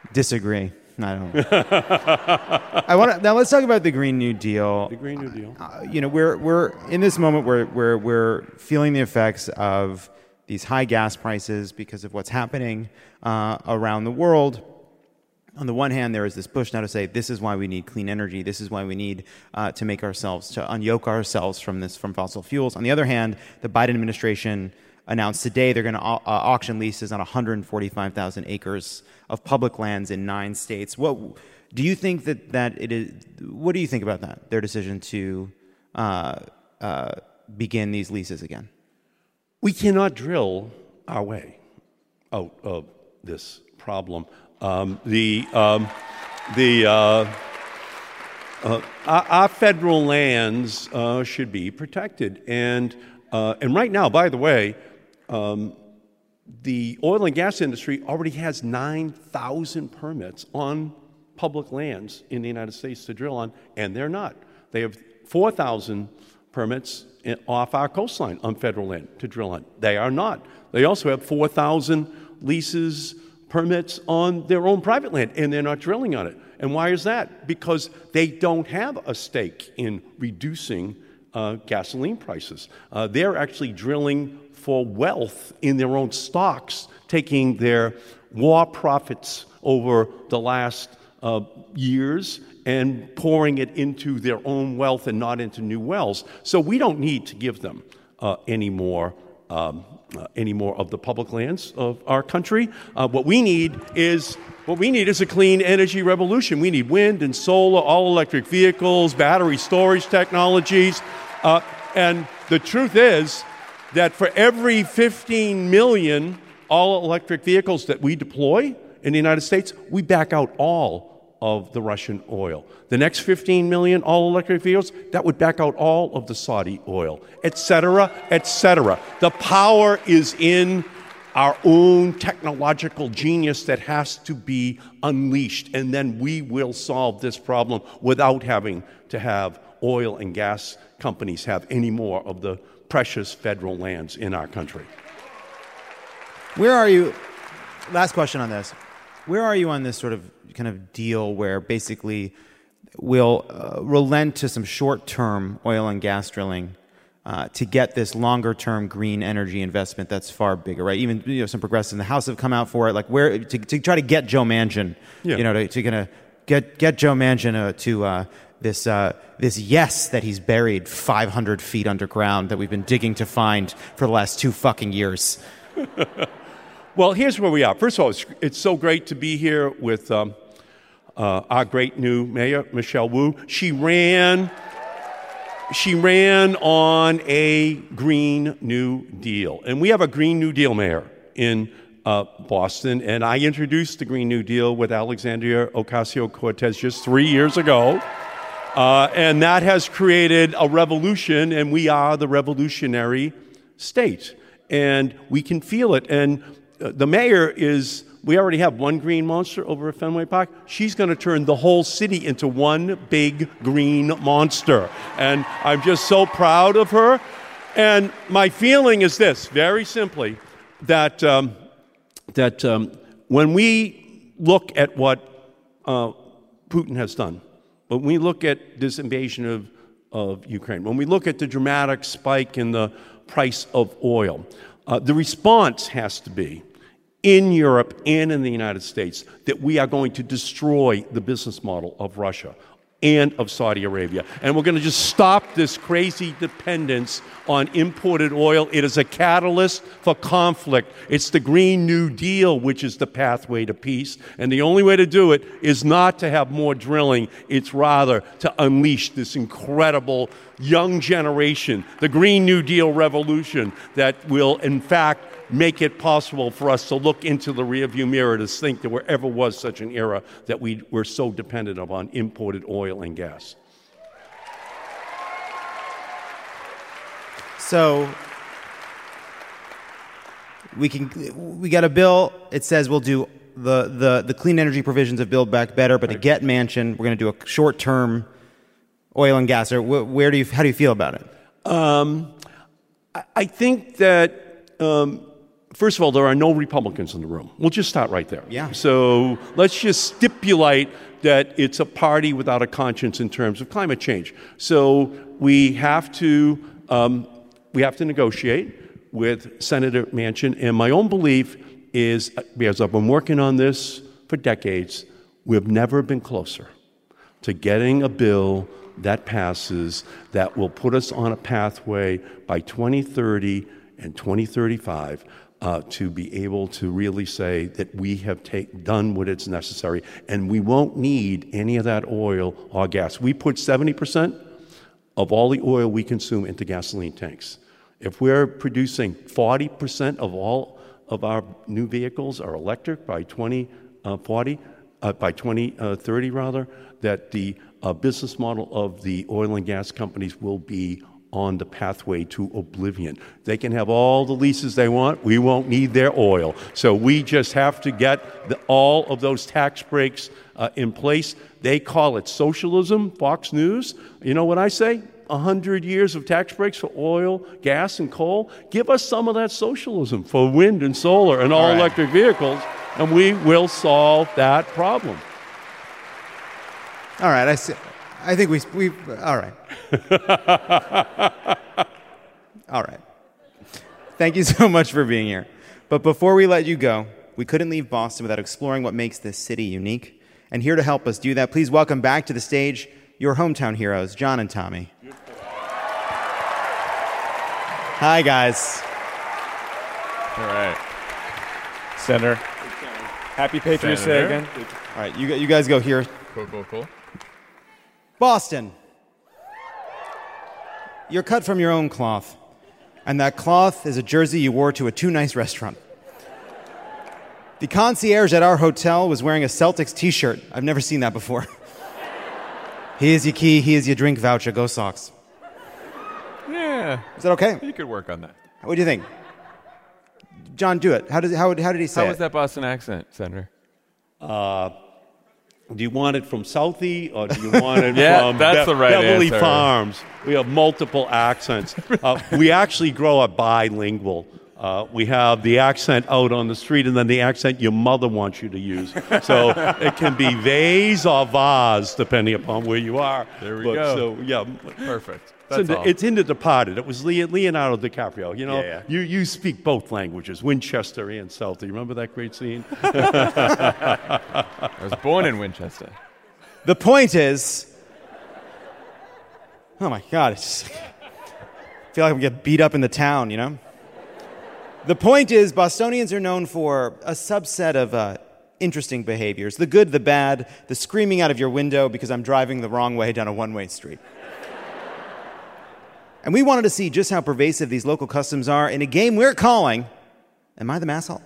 Disagree. I don't know. I want to now. Let's talk about the Green New Deal. The Green New Deal. Uh, you know, we're we're in this moment where we're we're feeling the effects of these high gas prices because of what's happening uh, around the world. On the one hand, there is this push now to say this is why we need clean energy. This is why we need uh, to make ourselves to unyoke ourselves from this from fossil fuels. On the other hand, the Biden administration announced today they're going to au- uh, auction leases on one hundred forty-five thousand acres of public lands in nine states. What do you think that, that it is? What do you think about that? Their decision to uh, uh, begin these leases again. We cannot drill our way out of this problem. Um, the um, the uh, uh, our, our federal lands uh, should be protected, and uh, and right now, by the way. Um, The oil and gas industry already has nine thousand permits on public lands in the United States to drill on, and they're not. They have four thousand permits in, off our coastline on federal land to drill on. They are not. They also have four thousand leases, permits on their own private land, and they're not drilling on it. And why is that? Because they don't have a stake in reducing uh, gasoline prices. Uh, they're actually drilling for wealth in their own stocks, taking their war profits over the last uh, years and pouring it into their own wealth and not into new wells. So we don't need to give them uh, any more um, uh, any more of the public lands of our country. Uh, what we need is what we need is a clean energy revolution. We need wind and solar, all electric vehicles, battery storage technologies, uh, and the truth is that for every fifteen million all-electric vehicles that we deploy in the United States, we back out all of the Russian oil. The next fifteen million all-electric vehicles, that would back out all of the Saudi oil, et cetera, et cetera. The power is in our own technological genius that has to be unleashed, and then we will solve this problem without having to have oil and gas companies have any more of the precious federal lands in our country. Where are you? Last question on this. Where are you on this sort of kind of deal where basically we'll uh, relent to some short-term oil and gas drilling uh, to get this longer-term green energy investment that's far bigger, right? Even you know some progressives in the House have come out for it, like where to, to try to get Joe Manchin, yeah. you know, to, to kind of get get Joe Manchin uh, to. Uh, This uh, this yes that he's buried five hundred feet underground that we've been digging to find for the last two fucking years. Well, here's where we are. First of all, it's, it's so great to be here with um, uh, our great new mayor, Michelle Wu. She ran, she ran on a Green New Deal, and we have a Green New Deal mayor in uh, Boston. And I introduced the Green New Deal with Alexandria Ocasio-Cortez just three years ago. Uh, and that has created a revolution, and we are the revolutionary state. And we can feel it. And uh, the mayor is, we already have one green monster over at Fenway Park. She's going to turn the whole city into one big green monster. And I'm just so proud of her. And my feeling is this, very simply, that, um, that um, when we look at what uh, Putin has done, when we look at this invasion of, of Ukraine, when we look at the dramatic spike in the price of oil, uh, the response has to be, in Europe and in the United States, that we are going to destroy the business model of Russia and of Saudi Arabia. And we're going to just stop this crazy dependence on imported oil. It is a catalyst for conflict. It's the Green New Deal, which is the pathway to peace. And the only way to do it is not to have more drilling. It's rather to unleash this incredible young generation, the Green New Deal revolution that will, in fact, make it possible for us to look into the rearview mirror to think that there ever was such an era that we were so dependent upon imported oil and gas. So we can we got a bill. It says we'll do the the, the clean energy provisions of Build Back Better, but right. to get Manchin, we're going to do a short-term oil and gas. Or where do you how do you feel about it? Um, I think that. Um, first of all, there are no Republicans in the room. We'll just start right there. Yeah. So let's just stipulate that it's a party without a conscience in terms of climate change. So we have to um, we have to negotiate with Senator Manchin. And my own belief is, because I've been working on this for decades, we've never been closer to getting a bill that passes that will put us on a pathway by twenty thirty and twenty thirty-five uh, to be able to really say that we have take, done what is necessary, and we won't need any of that oil or gas. We put seventy percent of all the oil we consume into gasoline tanks. If we're producing forty percent of all of our new vehicles are electric by twenty forty, uh, by twenty thirty rather, that the uh, business model of the oil and gas companies will be on the pathway to oblivion. They can have all the leases they want. We won't need their oil. So we just have to get the, all of those tax breaks uh, in place. They call it socialism, Fox News. You know what I say? A hundred years of tax breaks for oil, gas, and coal. Give us some of that socialism for wind and solar and all, all right. electric vehicles, and we will solve that problem. All right, I see. I think we we all right. All right. Thank you so much for being here. But before we let you go, we couldn't leave Boston without exploring what makes this city unique. And here to help us do that, please welcome back to the stage your hometown heroes, John and Tommy. Hi, guys. All right. Senator. Happy Patriots Day again. All right, you, you guys go here. Cool, cool, cool. Boston. You're cut from your own cloth, and that cloth is a jersey you wore to a too nice restaurant. The concierge at our hotel was wearing a Celtics t-shirt. I've never seen that before. Here's your key, here's your drink voucher, go Sox. Yeah. Is that okay? You could work on that. What do you think? John, do it. How did, how, how did he say it? How was that Boston accent, Senator? Uh, do you want it from Southie, or do you want it yeah, from that's Be- the right Beverly answer. Farms? We have multiple accents. Uh, we actually grow up bilingual. Uh, we have the accent out on the street and then the accent your mother wants you to use. So it can be vase or vase, depending upon where you are. There we but, go. So, yeah. Perfect. That's That's so all. It's in The Departed. It was Leonardo DiCaprio. You know, Yeah, yeah. You, you speak both languages, Winchester and Southie. Remember that great scene? I was born in Winchester. The point is, oh my God, it's just, I feel like I'm getting beat up in the town, you know? The point is, Bostonians are known for a subset of uh, interesting behaviors. The good, the bad, the screaming out of your window because I'm driving the wrong way down a one-way street. And we wanted to see just how pervasive these local customs are in a game we're calling, Am I the Masshole?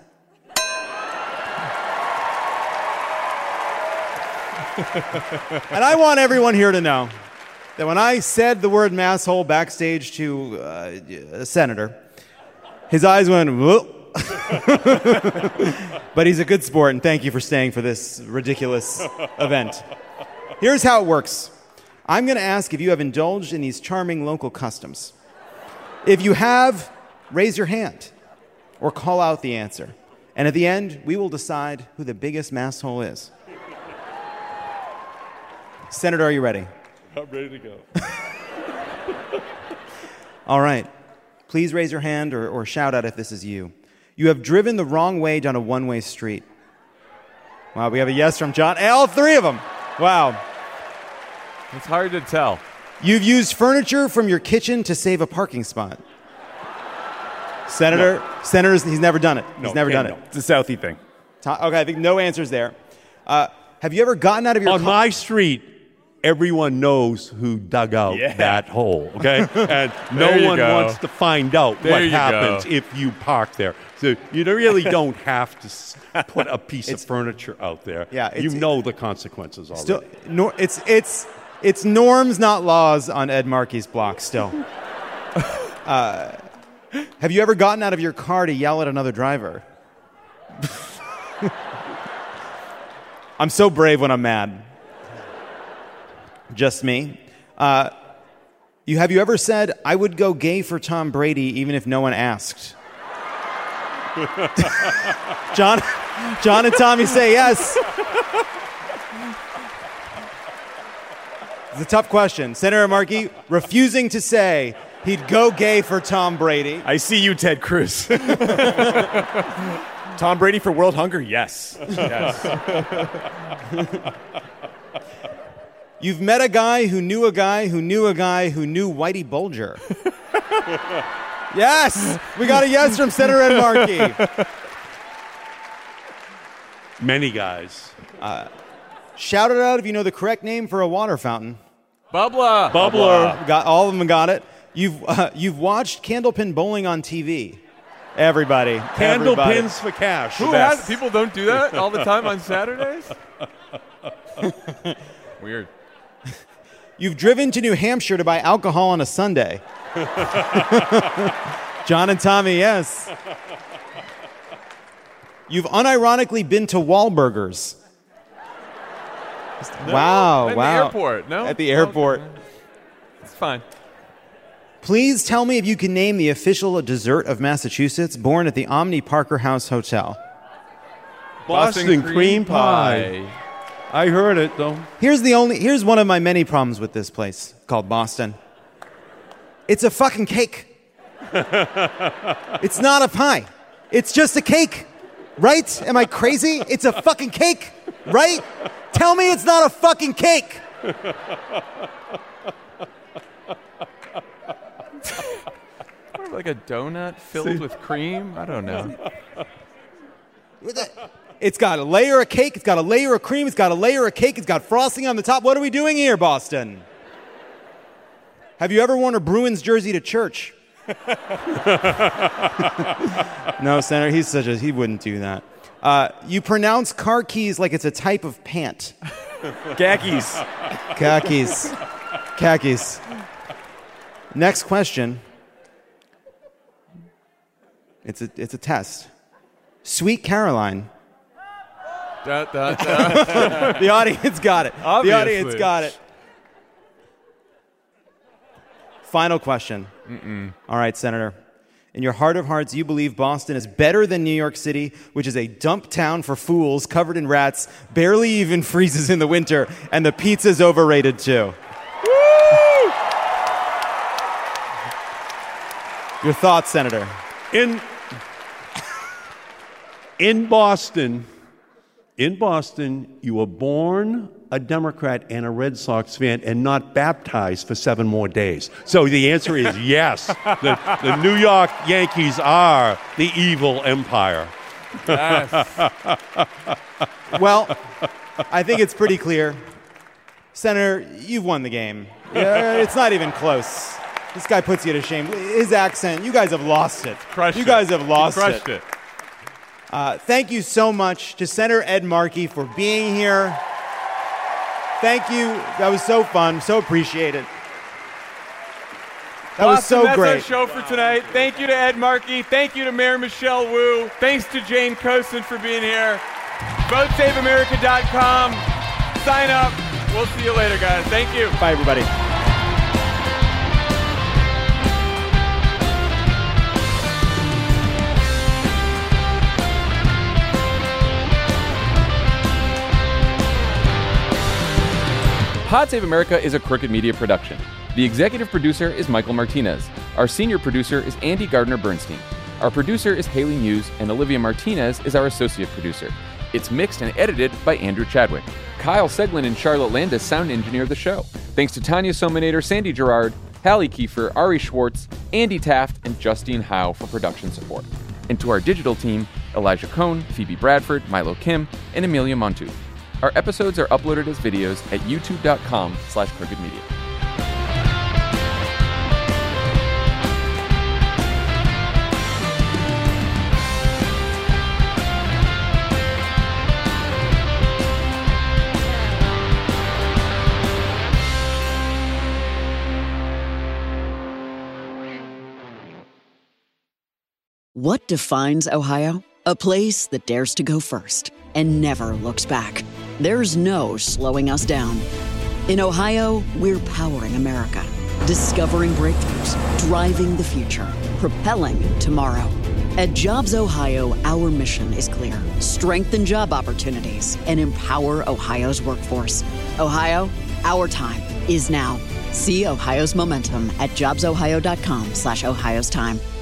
And I want everyone here to know that when I said the word masshole backstage to uh, a senator, his eyes went, whoa. But he's a good sport, and thank you for staying for this ridiculous event. Here's how it works. I'm going to ask if you have indulged in these charming local customs. If you have, raise your hand or call out the answer. And at the end, we will decide who the biggest masshole is. Senator, are you ready? I'm ready to go. All right. Please raise your hand or, or shout out if this is you. You have driven the wrong way down a one-way street. Wow, we have a yes from John. All three of them. Wow. It's hard to tell. You've used furniture from your kitchen to save a parking spot. Senator, no. Senator's, he's never done it. No, he's never done no. it. It's a Southie thing. Okay, I think no answers there. Uh, have you ever gotten out of your On car? my street, everyone knows who dug out Yeah. that hole, okay? And no There you one go. wants to find out There what you happens go. if you park there. So you really don't have to s- put a piece of furniture out there. Yeah, you it's- know the consequences already. Still, nor, it's it's it's norms, not laws, on Ed Markey's block. Still, uh, have you ever gotten out of your car to yell at another driver? I'm so brave when I'm mad. Just me. Uh, you have you ever said, "I would go gay for Tom Brady even if no one asked"? John, John and Tommy say yes. It's a tough question. Senator Markey refusing to say he'd go gay for Tom Brady. I see you, Ted Cruz. Tom Brady for world hunger? Yes. Yes. You've met a guy who knew a guy who knew a guy who knew Whitey Bulger. Yes! We got a yes from Senator Ed Markey. Many guys. Uh, shout it out if you know the correct name for a water fountain. Bubbler. Bubbler. Got, all of them got it. You've, uh, you've watched Candlepin Bowling on T V. Everybody. Candle everybody. pins for cash. Who has, people don't do that all the time on Saturdays? Weird. You've driven to New Hampshire to buy alcohol on a Sunday. John and Tommy, yes. You've unironically been to Wahlburgers. No, wow, at wow. At the airport, no? At the airport. Okay. It's fine. Please tell me if you can name the official dessert of Massachusetts born at the Omni Parker House Hotel. Boston, Boston cream, cream pie. pie. I heard it, though. Here's the only. Here's one of my many problems with this place called Boston. It's a fucking cake. It's not a pie. It's just a cake. Right? Am I crazy? It's a fucking cake. Right? Tell me it's not a fucking cake. Like a donut filled with cream? I don't know. It's got a layer of cake. It's got a layer of cream. It's got a layer of cake. It's got frosting on the top. What are we doing here, Boston? Have you ever worn a Bruins jersey to church? No, Senator, he's such a, he wouldn't do that. Uh, you pronounce car keys like it's a type of pant. Khakis. Khakis. Khakis. Next question. It's a, it's a test. Sweet Caroline. Da, da, da. The audience got it. Obviously. The audience got it. Final question. Mm-mm. All right, Senator. In your heart of hearts, you believe Boston is better than New York City, which is a dump town for fools, covered in rats, barely even freezes in the winter, and the pizza's overrated too. Woo! Your thoughts, Senator? In in Boston, in Boston, you were born a Democrat and a Red Sox fan and not baptized for seven more days. So the answer is yes. The, the New York Yankees are the evil empire. Yes. Well, I think it's pretty clear. Senator, you've won the game. Yeah, it's not even close. This guy puts you to shame. His accent, you guys have lost it. Crushed you guys it. have lost you crushed it. it. Uh, thank you so much to Senator Ed Markey for being here. Thank you. That was so fun. So appreciated. That Boston, was so that's great. That's our show for tonight. Thank you to Ed Markey. Thank you to Mayor Michelle Wu. Thanks to Jane Cosin for being here. vote save america dot com. Sign up. We'll see you later, guys. Thank you. Bye, everybody. Pod Save America is a Crooked Media production. The executive producer is Michael Martinez. Our senior producer is Andy Gardner-Bernstein. Our producer is Haley Muse, and Olivia Martinez is our associate producer. It's mixed and edited by Andrew Chadwick. Kyle Seglin and Charlotte Landis sound engineer the show. Thanks to Tanya Sominator, Sandy Gerard, Hallie Kiefer, Ari Schwartz, Andy Taft, and Justine Howe for production support. And to our digital team, Elijah Cohn, Phoebe Bradford, Milo Kim, and Amelia Montu. Our episodes are uploaded as videos at youtube.com slash crooked media. What defines Ohio? A place that dares to go first and never looks back. There's no slowing us down. In Ohio, we're powering America, discovering breakthroughs, driving the future, propelling tomorrow. At Jobs Ohio, our mission is clear. Strengthen job opportunities and empower Ohio's workforce. Ohio, our time is now. See Ohio's momentum at jobs ohio dot com slash Ohio's time.